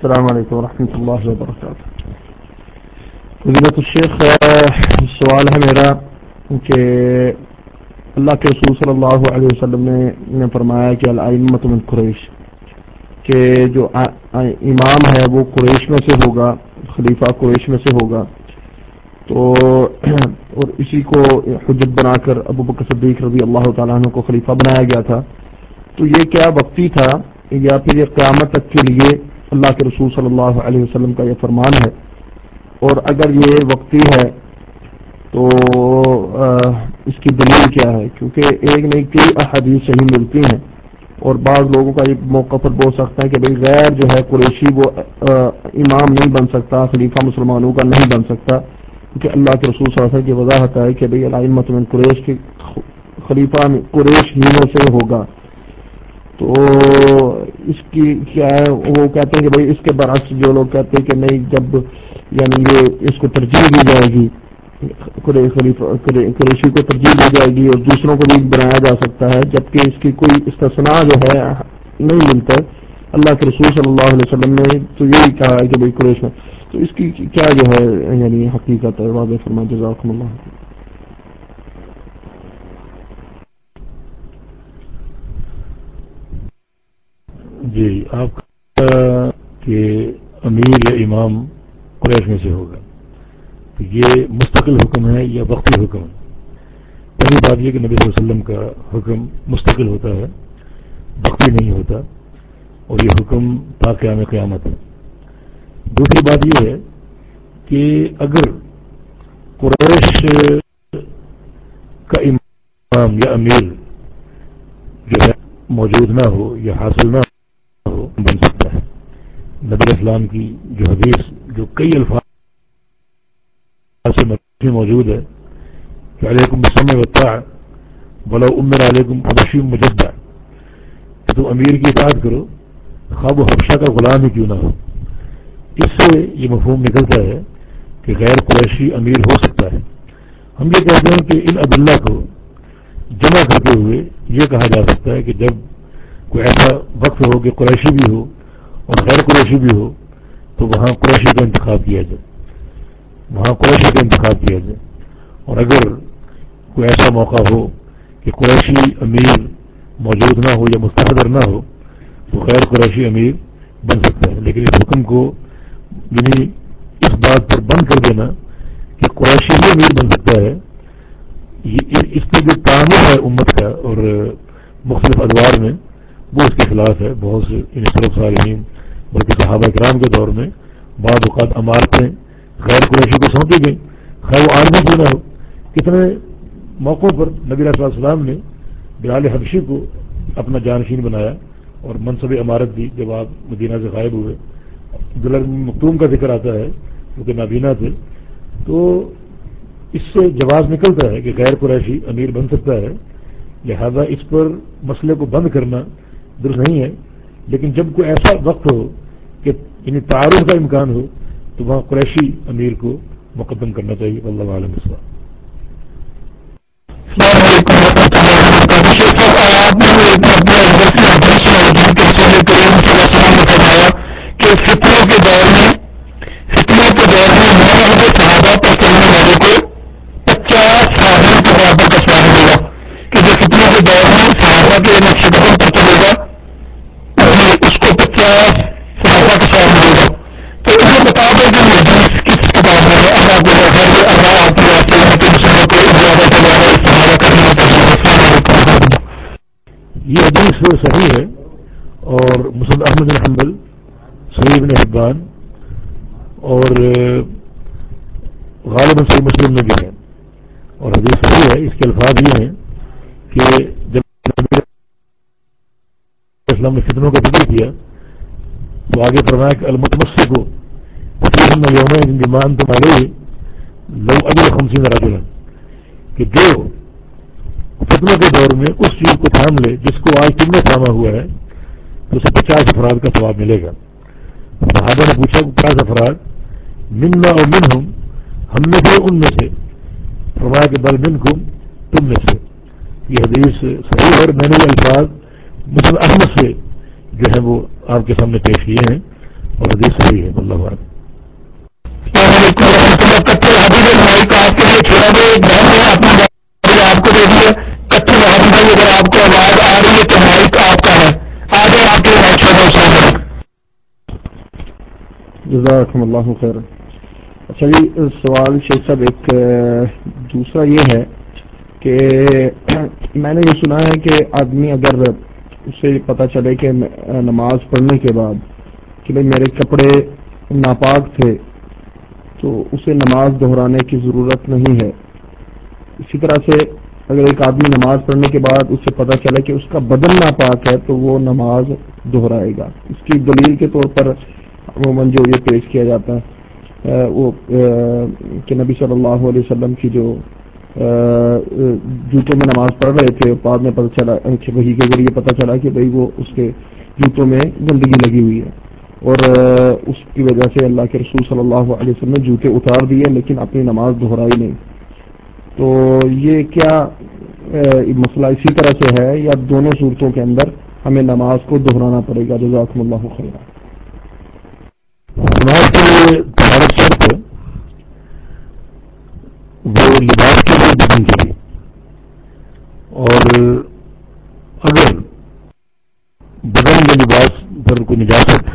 السلام علیکم ورحمۃ اللہ وبرکاتہ. فضیلت الشیخ، سوال ہے میرا کہ اللہ کے رسول صلی اللہ علیہ وسلم نے فرمایا کہ الائمۃ من قریش، کہ جو امام ہے وہ قریش میں سے ہوگا، خلیفہ قریش میں سے ہوگا. تو اور اسی کو حجت بنا کر ابو بکر صدیق رضی اللہ تعالیٰ عنہ کو خلیفہ بنایا گیا تھا. تو یہ کیا وقتی تھا یا پھر یہ قیامت تک کے لیے اللہ کے رسول صلی اللہ علیہ وسلم کا یہ فرمان ہے؟ اور اگر یہ وقتی ہے تو اس کی دلیل کیا ہے؟ کیونکہ ایک نہیں کئی احادیث صحیح ملتی ہیں، اور بعض لوگوں کا یہ موقع پر بول سکتا ہے کہ بھئی غیر جو ہے قریشی وہ امام نہیں بن سکتا، خلیفہ مسلمانوں کا نہیں بن سکتا، کیونکہ اللہ کے رسول صلی اللہ علیہ وسلم کی وضاحت ہے کہ بھئی الائمۃ من قریش کے خلیفہ قریش ہی میں سے ہوگا. تو اس کی کیا ہے؟ وہ کہتے ہیں کہ بھئی اس کے برعکس جو لوگ کہتے ہیں کہ نہیں، جب یعنی یہ اس کو ترجیح دی جائے گی، قریشی کو ترجیح دی جائے گی اور دوسروں کو بھی بنایا جا سکتا ہے، جبکہ اس کی کوئی استثناء جو ہے نہیں ملتا. اللہ کے رسول صلی اللہ علیہ وسلم نے تو یہی کہا ہے کہ بھئی قریش میں. تو اس کی کیا جو ہے یعنی حقیقت ہے؟ واضح فرمائیں. جزاکم اللہ. جی، آپ کا کہ امیر یا امام قریش میں سے ہوگا، تو یہ مستقل حکم ہے یا وقتی حکم ہے؟ پہلی بات یہ کہ نبی صلی اللہ علیہ وسلم کا حکم مستقل ہوتا ہے، وقتی نہیں ہوتا، اور یہ حکم تا قیام قیامت ہے. دوسری بات یہ ہے کہ اگر قریش کا امام یا امیر جو ہے موجود نہ ہو یا حاصل نہ ہو، بن سکتا ہے. نبی اسلام کی جو حدیث جو کئی الفاظ سے موجود ہے کہ علیکم بالسمع والطاعہ ولو امر علیکم حبشی مجدع، کہ تم امیر کی اطاعت کرو خواہ وہ حبشہ کا غلام ہی کیوں نہ ہو. اس سے یہ مفہوم نکلتا ہے کہ غیر قریشی امیر ہو سکتا ہے. ہم یہ کہتے ہیں کہ ان عدلہ کو جمع کرتے ہوئے یہ کہا جا سکتا ہے کہ جب کوئی ایسا وقت ہو کہ قریشی بھی ہو اور غیر قریشی بھی ہو تو وہاں قریشی کا انتخاب کیا جائے، اور اگر کوئی ایسا موقع ہو کہ قریشی امیر موجود نہ ہو یا مستحضر نہ ہو تو غیر قریشی امیر بن سکتا ہے. لیکن اس حکم کو یعنی اس بات پر بند کر دینا کہ قریشی ہی امیر بن سکتا ہے، اس کا جو تعامل ہے امت کا اور مختلف ادوار میں، وہ اس کے خلاف ہے. بہت سے سلف صالحین بلکہ صحابہ کرام کے دور میں بعض اوقات عمارتیں غیر قریشی کو سونپی گئی، خیر وہ عالمی کیوں نہ ہو. کتنے موقعوں پر نبی علیہ السلام نے بلال حبشی کو اپنا جانشین بنایا اور منصب امارت دی جب آپ مدینہ سے غائب ہوئے. عبداللہ بن مکتوم کا ذکر آتا ہے کیونکہ نابینا تھے. تو اس سے جواز نکلتا ہے کہ غیر قریشی امیر بن سکتا ہے، لہذا اس پر مسئلے کو بند کرنا درست نہیں ہے. لیکن جب کوئی ایسا وقت ہو کہ یعنی تعارف کا امکان ہو تو وہاں قریشی امیر کو مقدم کرنا چاہیے. اللہ عالم السلام. السلام علیکم ورحمۃ اللہ وبرکاتہ. شیخ صاحب، آپ نے اپنے حضرت سے حدیث سنائی کہ رسول کریم صلی اللہ علیہ وسلم نے فرمایا کہ فتنوں کے دور میں نو صحابہ پر چلنے والے کو 50 صحابیوں کے برابر کا ثواب ملے گا. کہ جو فتنوں کے دور میں صحابہ کے نقش قدم پر چلے گا اس کو 50 صحابہ کا ثواب ملے گا. تو یہ بتا دیں کہ یہ حدیث کس کتاب میں ہے؟ اللہ کو خیر اللہ آپ کی واسطے ہے کہ مسلموں کو زیادہ سے زیادہ استعمال کرنا چاہیے. السلام علیکم و رحمۃ اللہ. یہ حدیث صحیح ہے اور مسند احمد بن حنبل، صحیح ابن حبان اور غالباً صحیح مسلم میں بھی ہے اور حدیث صحیح ہے. اس کے الفاظ یہ ہیں کہ جب نبی اسلام نے فتنوں کا ذکر کیا تو آگے فرمایا کہ المتمسک کو فیہن یومئذ بما انتم علیہ لو اجر 50 رجلا، کہ جو فتنوں کے دور میں اس چیز کو تھام لے جس کو آج تم نے تھاما ہوا ہے تو اسے 50 افراد کا ثواب ملے گا. صحابہ نے پوچھا 50 افراد؟ منا اور منہم، ہم میں سے ان میں سے. فرمایا کہ بل منکم، تم میں سے. یہ حدیث صحیح ہے. میں نے یہ الفاظ مسند احمد سے جو ہے وہ آپ کے سامنے پیش کیے ہیں اور حدیث صحیح ہے. اللہ اعلم. السلام علیکم ورحمۃ اللہ. کچے حبیب مائک آپ کے لیے چھوڑا دے. ایک بہن نے اپنی بات آپ کو دے دی ہے. کچے حبیب بھائی اگر آپ کو آواز آ رہی ہے تو مائک آپ کا ہے. آگے آپ کے لیے مائک چھوڑا. السلام علیکم. جزاکم اللہ خیر. اچھا جی, سوال شیخ صاحب ایک دوسرا یہ ہے کہ میں نے یہ سنا ہے کہ آدمی اگر اسے پتہ چلے کہ نماز پڑھنے کے بعد کہ بھئی میرے کپڑے ناپاک تھے تو اسے نماز دہرانے کی ضرورت نہیں ہے. اسی طرح سے اگر ایک آدمی نماز پڑھنے کے بعد اسے پتہ چلے کہ اس کا بدن ناپاک ہے تو وہ نماز دہرائے گا. اس کی دلیل کے طور پر عموماً جو یہ پیش کیا جاتا ہے وہ کہ نبی صلی اللہ علیہ وسلم کی جو جوتوں میں نماز پڑھ رہے تھے, بعد میں پتہ چلا کہ وحی کے ذریعے پتہ چلا کہ بھئی وہ اس کے جوتوں میں گندگی لگی ہوئی ہے, اور اس کی وجہ سے اللہ کے رسول صلی اللہ علیہ وسلم نے جوتے اتار دیے لیکن اپنی نماز دہرائی نہیں. تو یہ کیا مسئلہ اسی طرح سے ہے یا دونوں صورتوں کے اندر ہمیں نماز کو دہرانا پڑے گا؟ جزاکم اللہ خیر. نماز کے لیے طہارت شرط ہے, وہ لباس کے لیے بدن کے لیے. اور اگر بدن میں لباس پر کوئی نجاست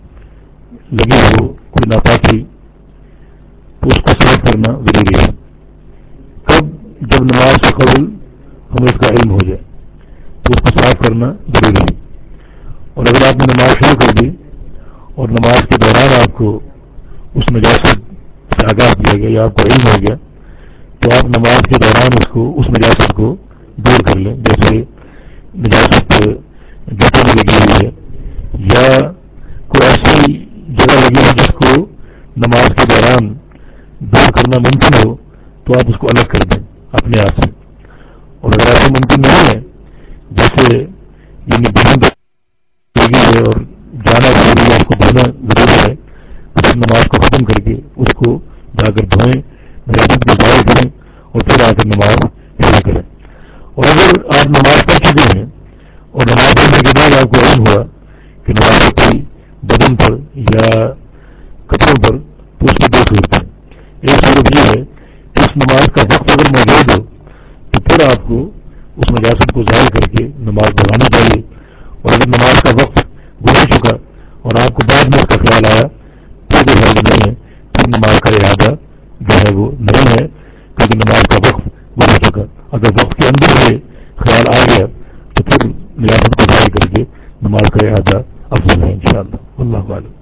لگی ہو, کوئی ناپاکی, تو اس کو صاف کرنا ضروری ہے. کب؟ جب نماز سے قبل ہمیں اس کا علم ہو جائے تو اس کو صاف کرنا ضروری ہے. اور اگر آپ نے نماز شروع کر دی اور نماز کے دوران آپ کو اس نجاست سے آگاہ کیا گیا یا آپ کو علم ہو گیا تو آپ نماز کے دوران اس نجاست کو دور کر لیں. جیسے نجاست جوتوں میں لگی ہوئی ہے یا کوئی ایسی جگہ لگی ہے جس کو نماز کے دوران دور کرنا ممکن ہو تو آپ اس کو الگ کر دیں اپنے ہاتھ سے. اور اگر ایسا ممکن نہیں ہے, جیسے یعنی بدن لگی ہے اور جانا ضروری ہے, اس کو دھونا ضروری ہے, پھر نماز کو ختم کر کے اس کو جا کر دھوئیں, نجاست کو ظاہر کریں اور پھر آ کر نماز شروع کریں. اور اگر آپ نماز پڑھ چکے ہیں اور نماز پڑھنے کے بعد آپ کو علم ہوا کہ نماز پڑھی بدن پر یا کپڑوں پر, تو اس کی دو صورتیں. ایک صورت یہ ہے کہ اس نماز کا وقت اگر موجود ہو تو پھر آپ کو اس نجاست کو ظاہر کر کے نماز دہرانی چاہیے. اور اگر نماز کا وقت گزر چکا اور آپ کو بعد میں اس کا خیال آیا تو کوئی حرج نہیں ہے, پھر نماز کا اعادہ جو ہے وہ نہیں ہے کیونکہ نماز کا وقت گزر چکا. اگر وقت کے اندر سے خیال آ گیا تو پھر نجاست کو ظاہر کر کے نماز کا اعادہ افضل ہے انشاءاللہ. اللہ عالم.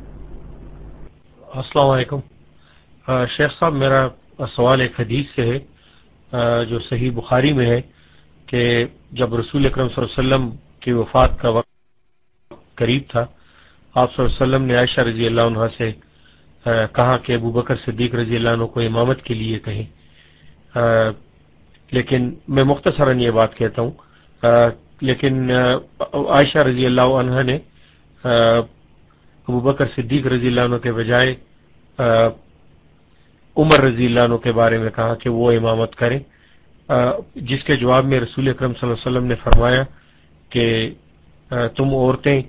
السلام علیکم. شیخ صاحب, میرا سوال ایک حدیث سے ہے جو صحیح بخاری میں ہے کہ جب رسول اکرم صلی اللہ علیہ وسلم کی وفات کا وقت قریب تھا, آپ صلی اللہ علیہ وسلم نے عائشہ رضی اللہ عنہا سے کہا کہ ابو بکر صدیق رضی اللہ عنہ کو امامت کے لیے کہیں. لیکن میں مختصراً یہ بات کہتا ہوں, لیکن عائشہ رضی اللہ عنہا نے ابو بکر صدیق رضی اللہ عنہ کے بجائے عمر رضی اللہ عنہ کے بارے میں کہا کہ وہ امامت کریں, جس کے جواب میں رسول اکرم صلی اللہ علیہ وسلم نے فرمایا کہ تم عورتیں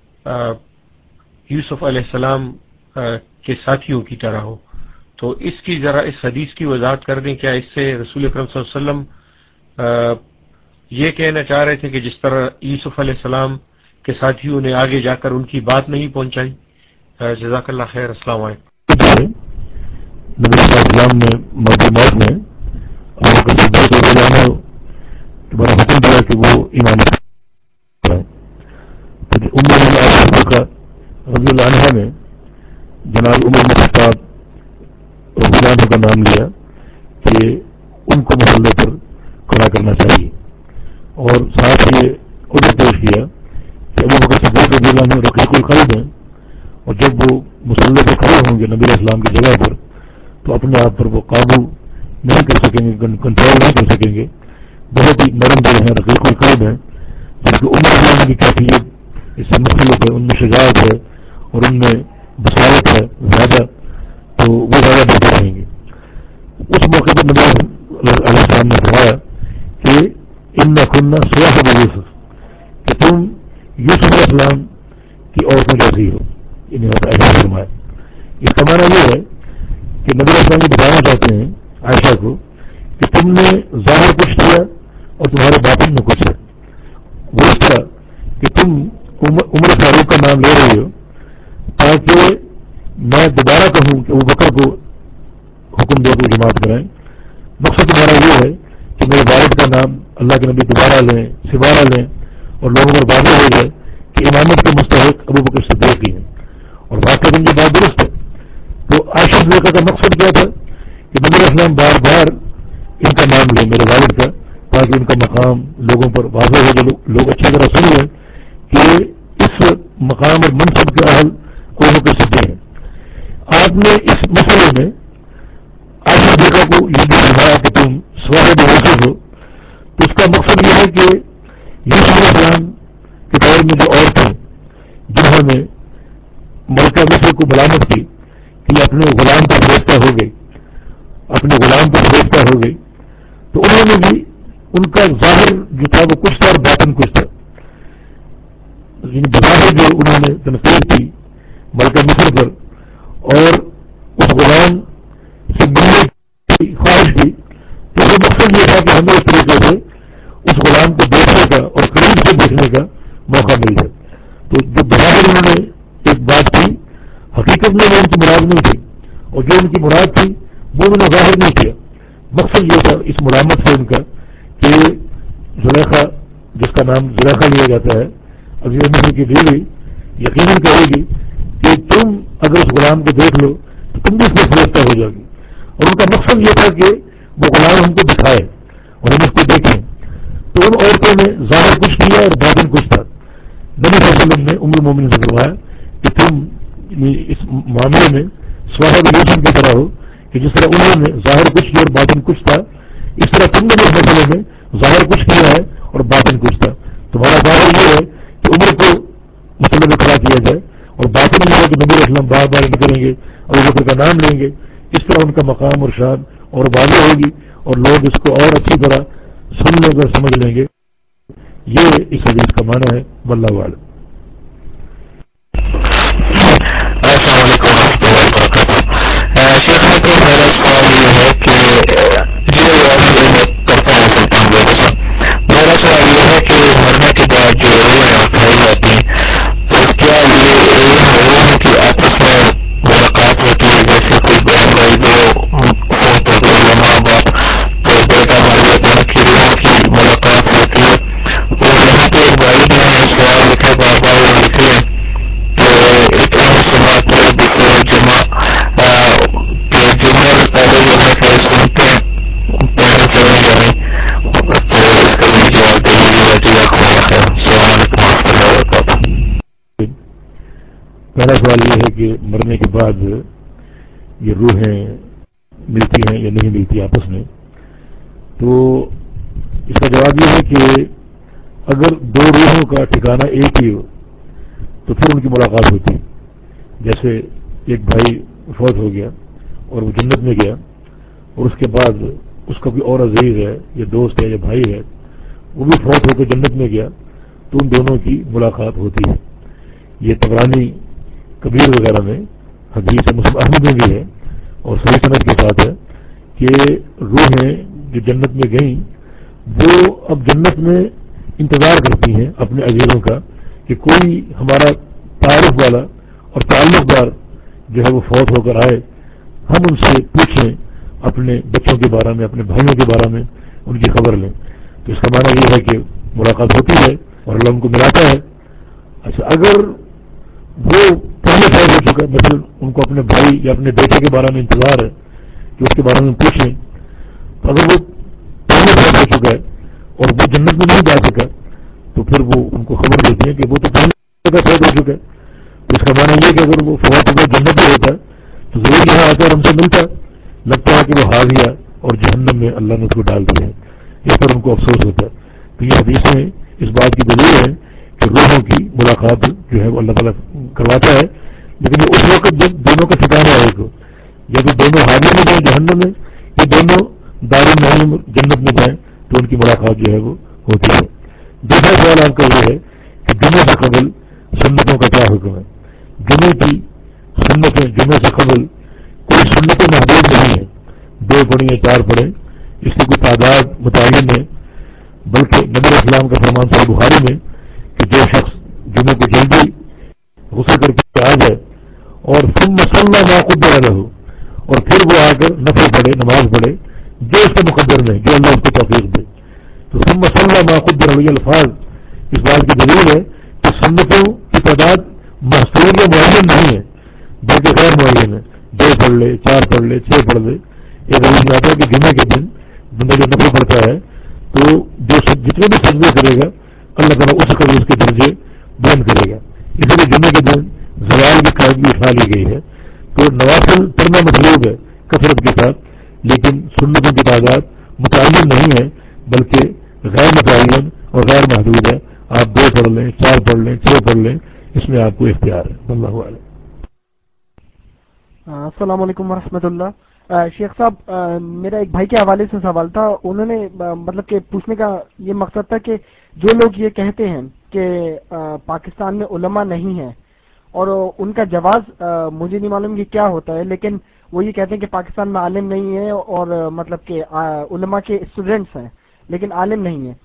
یوسف علیہ السلام کے ساتھیوں کی طرح ہو. تو اس کی ذرا اس حدیث کی وضاحت کر دیں. کیا اس سے رسول اکرم صلی اللہ علیہ وسلم یہ کہنا چاہ رہے تھے کہ جس طرح یوسف علیہ السلام کے ساتھیوں نے آگے جا کر ان کی بات نہیں پہنچائی؟ جزاک اللہ خیر. السلام علیکم. نبی صلی اللہ علیہ وسلم نے مرد موت میں ابو بکر صدیق رضی اللہ عنہ کے بارے حکم دیا کہ وہ امامت کریں. پھر رضی اللہ عنہ نے جناب عمر بن خطاب رضی اللہ عنہ کا نام لیا کہ ان کو مسئلے پر کھڑا کرنا چاہیے, اور ساتھ یہ عذر پیش کیا کہ ابو بکر صدیق رضی اللہ عنہ رقیق القلب ہیں, اور جب وہ مسئلے پر کھڑے ہوں گے نبی علیہ السلام کی جگہ پر تو اپنے آپ پر وہ قابو نہیں کر سکیں گے, کنٹرول نہیں کر سکیں گے. بہت ہی نرم دل ہیں, رقیق القلب ہیں, جبکہ عمر رضی اللہ عنہ کی کیفیت اس سے مختلف ہے. ان میں شجاعت ہے اور ان میں بصارت ہے زیادہ, تو وہ زیادہ بہتر رہیں گے. اس موقع پر نبی علیہ السلام نے فرمایا کہ ان کننا صواحب یوسف, کہ تم یوسف علیہ السلام کی عورتوں جیسی ہو, فرمایا. اس کا معنی یہ ہے کہ نبی علیہ السلام بتانا چاہتے ہیں عائشہ کو کہ تم نے ظاہر کچھ کیا اور تمہارے باطن میں کچھ ہے. وہ اس طرح کہ تم عمر فاروق کا نام لے رہی ہو تاکہ میں دوبارہ کہوں کہ ابوبکر کو حکم دے کو جماعت کرائیں. مقصد تمہارا یہ ہے کہ میرے والد کا نام اللہ کے نبی دوبارہ لیں, سبارہ لیں اور لوگوں پر واضح ہو جائے کہ امامت کے مستحق ابوبکر صدیق ہی ہیں. اور واقعی ان کی بات درست ہے. تو عائشہ صدیقہ کا مقصد کیا تھا کہ نبی علیہ السلام بار بار ان کا نام لیں میرے والد کا, تاکہ ان کا مقام لوگوں پر واضح ہو جائے, لوگ اچھی طرح سن لیں کہ اس مقام اور منصب کے اہل ابوبکر صدیق ہیں. آپ نے اس مسئلے میں عائشہ صدیقہ کو یہ بھی فرمایا کہ تم صاحب یوسف ہو. تو اس کا مقصد یہ ہے کہ یوسف علیہ السلام کے دور میں جو عورتیں جنہوں نے ملکہ مصر کو ملامت کی کہ یہ اپنے غلام پر فریفتہ ہو گئی, تو انہوں نے بھی ان کا ظاہر جو تھا وہ کچھ تھا اور باطن کچھ تھا. بظاہر جو انہوں نے تنقید کی ملکہ مصر پر اور اس غلام سے ملنے کی خواہش کی, تو اس کا مقصد یہ تھا کہ ہمیں اس طریقے سے اس غلام کو دیکھنے کا اور قریب سے دیکھنے کا موقع مل جائے. تو جو بظاہر انہوں نے ایک بات کی, حقیقت میں وہ ان کی مراد نہیں تھی, اور جو ان کی مراد تھی وہ انہوں نے ظاہر نہیں کیا. مقصد یہ تھا اس ملامت سے ان کا کہ زلیخا, جس کا نام زلیخا لیا جاتا ہے, عزیز مصر کی بیوی یقیناً کہے گی کہ تم اگر اس غلام کو دیکھ لو تو تم بھی اس میں فریفتہ ہو جاؤ گی. اور ان کا مقصد یہ تھا کہ وہ غلام ہم کو دکھائے اور ہم اس کو دیکھیں. تو ان عورتوں نے ظاہر کچھ کیا اور باطن کچھ تھا. نبی صلی اللہ علیہ وسلم نے ام المومنین سے فرمایا کہ تم اس معاملے میں صاحب یوسف کی طرح ہو کہ جس طرح انہوں نے ظاہر کچھ کیا اور باطن کچھ تھا, اس طرح تم نے اس مسئلے میں ظاہر کچھ کیا ہے اور باطن کچھ تھا. تمہارا ظاہر یہ ہے کہ عمر کو مسئلے میں کھڑا کیا جائے, اور باطن یہ ہے کہ نبی علیہ السلام بار بار ان کریں گے اور ابوبکر کا نام لیں گے. اس طرح ان کا مقام اور شان اور واضح ہوگی اور لوگ اس کو اور اچھی طرح سن لیں گے اور سمجھ لیں گے. یہ اس حدیث کا معنی ہے. واللہ اعلم. السلام علیکم ورحمۃ اللہ وبرکاتہ. شیخ صاحب میرا سوال یہ ہے کہ کرتا ہوں سلطان لوگوں سے. میرا سوال یہ ہے کہ مرنے کے بعد جو روحیں اٹھائی جاتی ہیں تو کیا یہ روحوں کی آپس میں ملاقات ہوتی ہے, جیسے کوئی بہن بھائی دو فوت ہو گئے یا ماں باپ تو بیٹا بھائی یا بہن کی روحوں کی ملاقات ہوتی ہے. اور یہاں پہ ایک بھائی نے سوال لکھا, بار بار وہ لکھ رہے ہیں ایک اہم سماعت میں بفور جمع کہ جمعہ پہلے جو ہے کہ سنتے ہیں پڑھنا چاہیے یا نہیں, تو اس کا بھی جواب دے دیجیے. جزاکم اللہ خیر. السلام علیکم ورحمۃ اللہ وبرکاتہ. پہلا سوال یہ ہے کہ مرنے کے بعد یہ روحیں ملتی ہیں یا نہیں ملتی آپس میں. تو اس کا جواب یہ ہے کہ اگر دو روحوں کا ٹھکانہ ایک ہی ہو تو پھر ان کی ملاقات ہوتی ہے. جیسے ایک بھائی فوت ہو گیا اور وہ جنت میں گیا, اور اس کے بعد اس کا کوئی اور عزیز ہے یا دوست ہے یا بھائی ہے وہ بھی فوت ہو کے جنت میں گیا, تو ان دونوں کی ملاقات ہوتی ہے. یہ طبرانی کبیر وغیرہ میں حدیث مسلم احمد میں بھی ہے اور صحیح سند کے ساتھ ہے کہ روحیں جو جنت میں گئیں وہ اب جنت میں انتظار کرتی ہیں اپنے عزیزوں کا کہ کوئی ہمارا تعارف والا اور تعلق دار جو ہے وہ فوت ہو کر آئے, ہم ان سے پوچھیں اپنے بچوں کے بارے میں, اپنے بھائیوں کے بارے میں ان کی خبر لیں. تو اس کا معنی یہ ہے کہ ملاقات ہوتی ہے اور اللہ ان کو ملاتا ہے. اچھا, اگر وہ پہلے فوت ہو چکا ہے, مثلا ان کو اپنے بھائی یا اپنے بیٹے کے بارے میں انتظار ہے کہ اس کے بارے میں پوچھیں, تو اگر وہ پہلے فوت ہو چکا ہے اور وہ جنت میں نہیں جا سکا تو پھر وہ ان کو خبر دیتی ہے کہ وہ تو پہلے کا فوت ہو چکا ہے. تو اس کا معنی یہ کہ اگر وہ فوت ہو کر جنت میں ہوتا تو ضرور یہاں آ کر ہم سے ملتا, لگتا ہے کہ وہ حاویہ اور جہنم میں اللہ نے اس کو ڈال دیا ہے, اس پر ان کو افسوس ہوتا ہے. تو یہ حدیثیں اس بات کی دلیل ہے کہ روحوں کی ملاقات جو ہے وہ اللہ تعالیٰ کرواتا ہے, لیکن یہ اس وقت جب دونوں کا ٹھکانا ہے کہ جب دونوں حاویہ میں جائیں جہنم میں یا دونوں دار النعیم جنت میں جائیں تو ان کی ملاقات جو ہے وہ ہوتی ہے. دوسرا سوال آپ کا یہ ہے کہ جمعہ سے قبل سنتوں کا کیا حکم ہے. جمعے کی سنتیں جمعے سے قبل کوئی سنتیں محدود نہیں ہیں، 2 پڑھیں یا 4 پڑھیں، اس کی کوئی تعداد متعین ہے، بلکہ نبی علیہ السلام کا فرمان صحیح بخاری میں کہ جو شخص جمعے کو جلدی غسل کر کے آ جائے اور ثم صلی ما قدر له اور پھر وہ آ کر نفل پڑھے، نماز پڑھے جو اس کے مقدر میں، جو اللہ اس کو توفیق دے، تو ثم صلی ما قدر له الفاظ اس بات کی دلیل ہے کہ سنتوں کی تعداد محصور یا معین نہیں ہے بلکہ غیر معین ہے، 2 پڑھ لے، 4 پڑھ لے، 6 پڑھ لے۔ ایک حدیث میں آتا ہے کہ جمعے کے دن بندہ جو نفل پڑتا ہے تو جو جتنے بھی سجدے کرے گا اللہ تعالیٰ اس قدر اس کے درجے بلند کرے گا، اسی لیے جمعے کے دن زوال کی قید بھی اٹھا لی گئی ہے۔ تو نوافل پڑھنا مطلوب ہے کثرت کے ساتھ، لیکن سنتوں کی تعداد متعین نہیں ہے بلکہ غیر متعین اور غیر محدود ہے، آپ 2 پڑھ لیں، 4 پڑھ لیں، 6 پڑھ لیں، اس میں آپ کو اختیار ہے۔ اللہ علیہ۔ السلام علیکم ورحمۃ اللہ۔ شیخ صاحب، میرا ایک بھائی کے حوالے سے سوال تھا، انہوں نے مطلب کہ پوچھنے کا یہ مقصد تھا کہ جو لوگ یہ کہتے ہیں کہ پاکستان میں علماء نہیں ہیں اور ان کا جواز مجھے نہیں معلوم کہ کیا ہوتا ہے، لیکن وہ یہ کہتے ہیں کہ پاکستان میں عالم نہیں ہے اور مطلب کہ علماء کے اسٹوڈنٹس ہیں لیکن عالم نہیں ہیں،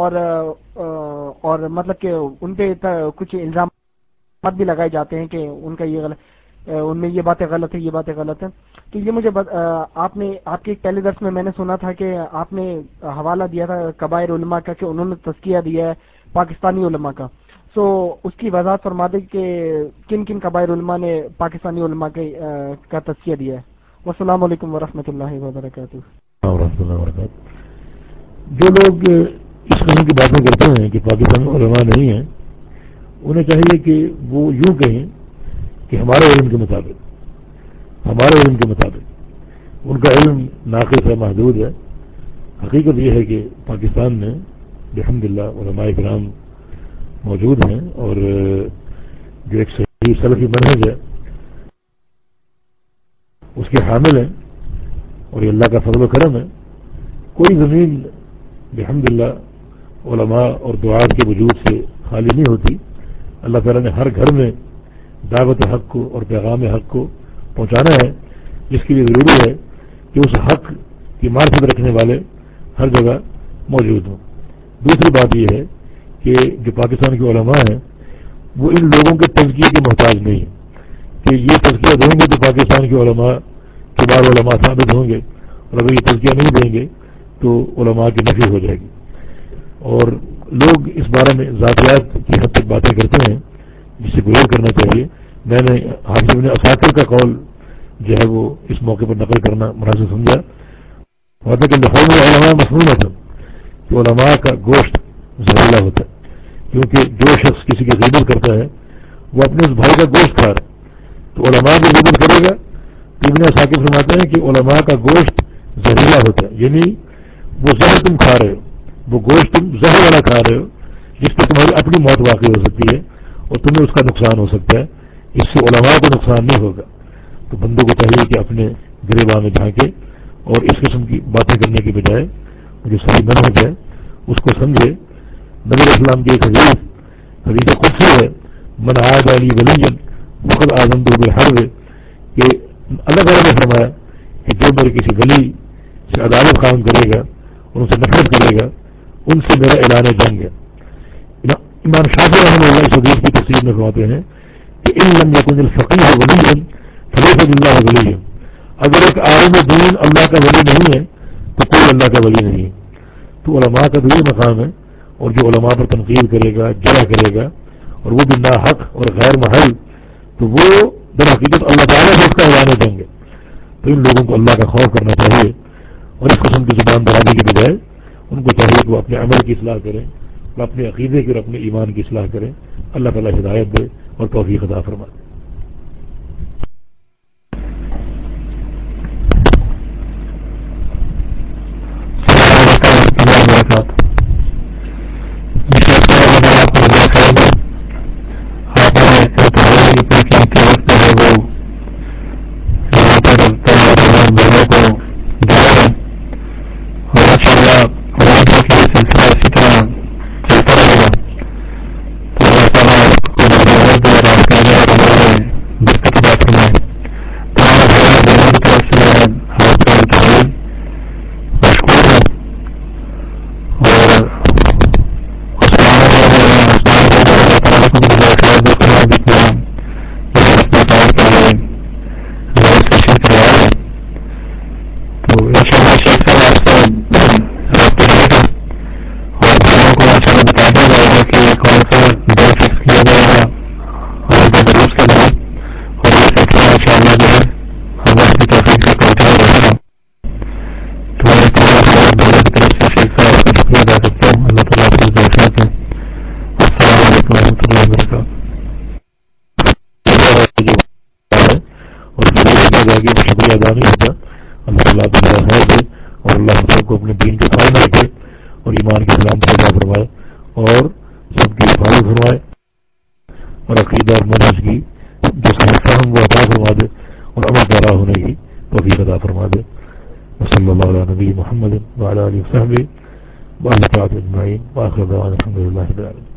اور مطلب کہ ان پہ کچھ الزامات بھی لگائے جاتے ہیں کہ ان کا یہ غلط، ان میں یہ باتیں غلط ہیں، یہ باتیں غلط ہیں۔ تو یہ مجھے آپ نے آپ کے ایک پہلے درس میں نے سنا تھا کہ آپ نے حوالہ دیا تھا کبائر علماء کا کہ انہوں نے تزکیہ دیا ہے پاکستانی علماء کا، سو اس کی وضاحت فرما دیں کہ کن کن کبائر علماء نے پاکستانی علماء کا تزکیہ دیا ہے۔ والسلام علیکم ورحمۃ اللہ وبرکاتہ۔ جو لوگ اس قسم کی باتیں کرتے ہیں کہ پاکستان میں علماء نہیں ہیں، انہیں چاہیے کہ وہ یوں کہیں کہ ہمارے علم کے مطابق ان کا علم ناقص ہے، محدود ہے۔ حقیقت یہ ہے کہ پاکستان میں الحمدللہ علماء کرام موجود ہیں اور جو ایک صحیح سلفی منہج ہے اس کے حامل ہیں، اور یہ اللہ کا فضل و کرم ہے۔ کوئی زمین الحمدللہ علماء اور دعات کے وجود سے خالی نہیں ہوتی۔ اللہ تعالیٰ نے ہر گھر میں دعوت حق کو اور پیغام حق کو پہنچانا ہے، جس کے لیے ضروری ہے کہ اس حق کی معرفت رکھنے والے ہر جگہ موجود ہوں۔ دوسری بات یہ ہے کہ جو پاکستان کے علماء ہیں وہ ان لوگوں کے تزکیے کے محتاج نہیں ہیں کہ یہ تزکیہ دیں گے تو پاکستان کے علماء کبار علماء ثابت ہوں گے، اور اگر یہ تزکیہ نہیں دیں گے تو علماء کی نفی ہو جائے گی۔ اور لوگ اس بارے میں ذاتیات کی حد تک باتیں کرتے ہیں جس سے گریز کرنا چاہیے۔ میں نے حافظ ابن اساکر کا قول جو ہے وہ اس موقع پر نقل کرنا مناسب سمجھا، ہوتا کہ لحوم العلماء مسمومۃ، کہ علماء کا گوشت زہریلا ہوتا ہے، کیونکہ جو شخص کسی کی غیبت کرتا ہے وہ اپنے اس بھائی کا گوشت کھا رہا ہے، تو علماء کی غیبت کرے گا تو ابن اساکر فرماتے ہیں کہ علماء کا گوشت زہریلا ہوتا ہے، یعنی وہ زہر تم کھا رہے ہو، وہ گوشت تم زہر والا کھا رہے ہو جس پہ تمہاری اپنی موت واقع ہو سکتی ہے اور تمہیں اس کا نقصان ہو سکتا ہے، اس سے علماء کو نقصان نہیں ہوگا۔ تو بندوں کو چاہیے کہ اپنے گریباں میں جھانکے اور اس قسم کی باتیں کرنے کے بجائے جو صحیح منہج ہے اس کو سمجھے۔ نبی علیہ السلام کی ایک حدیث قدسی ہے، من عاد علی ولی فقد آذنته بالحرب، کہ اللہ تعالیٰ نے فرمایا کہ جو میرے کسی ولی سے عدالت قائم کرے گا اور ان سے نفرت کرے گا ان سے میرا اعلان جنگ ہے۔ امام شافعی رحمہ اللہ اس حدیث کی تفسیر میں فرماتے ہیں کہ ان لم یکن الفقیہ ولی فلیس للہ ولی، اگر ایک عالم دین اللہ کا ولی نہیں ہے تو کوئی اللہ کا ولی نہیں ہے۔ تو علماء کا بھی مقام ہے، اور جو علماء پر تنقید کرے گا، جرح کرے گا اور وہ بھی ناحق اور غیر محل، تو وہ در حقیقت اللہ تعالیٰ سے اس کا اعلان جنگ ہے۔ تو ان لوگوں کو اللہ کا خوف کرنا چاہیے اور اس قسم کی زبان درازی کے بجائے ان کو چاہیے کہ وہ اپنے عمل کی اصلاح کریں اور اپنے عقیدے کی اور اپنے ایمان کی اصلاح کریں۔ اللہ تعالیٰ ہدایت دے اور توفیق عطا فرمائے۔ سے ادا نہیں ہوتا. اللہ تعالیٰ تعالیٰ خیر دے اور اللہ ہم سب کو اپنے دین کے قائم رکھے اور ایمان کی سلامتی عطا فرمائے اور سب کی حفاظت فرمائے اور عقیدہ اور منہج کی جو صحیح فہم وہ عطا فرما دے اور عمل پیرا ہونے کی توفیق عطا فرما دے. وصلی اللہ علیہ نبی محمد وعلی آلہ وصحبہ وعلی اجمعین وآخر دعوانا الحمد للہ رب العالمین.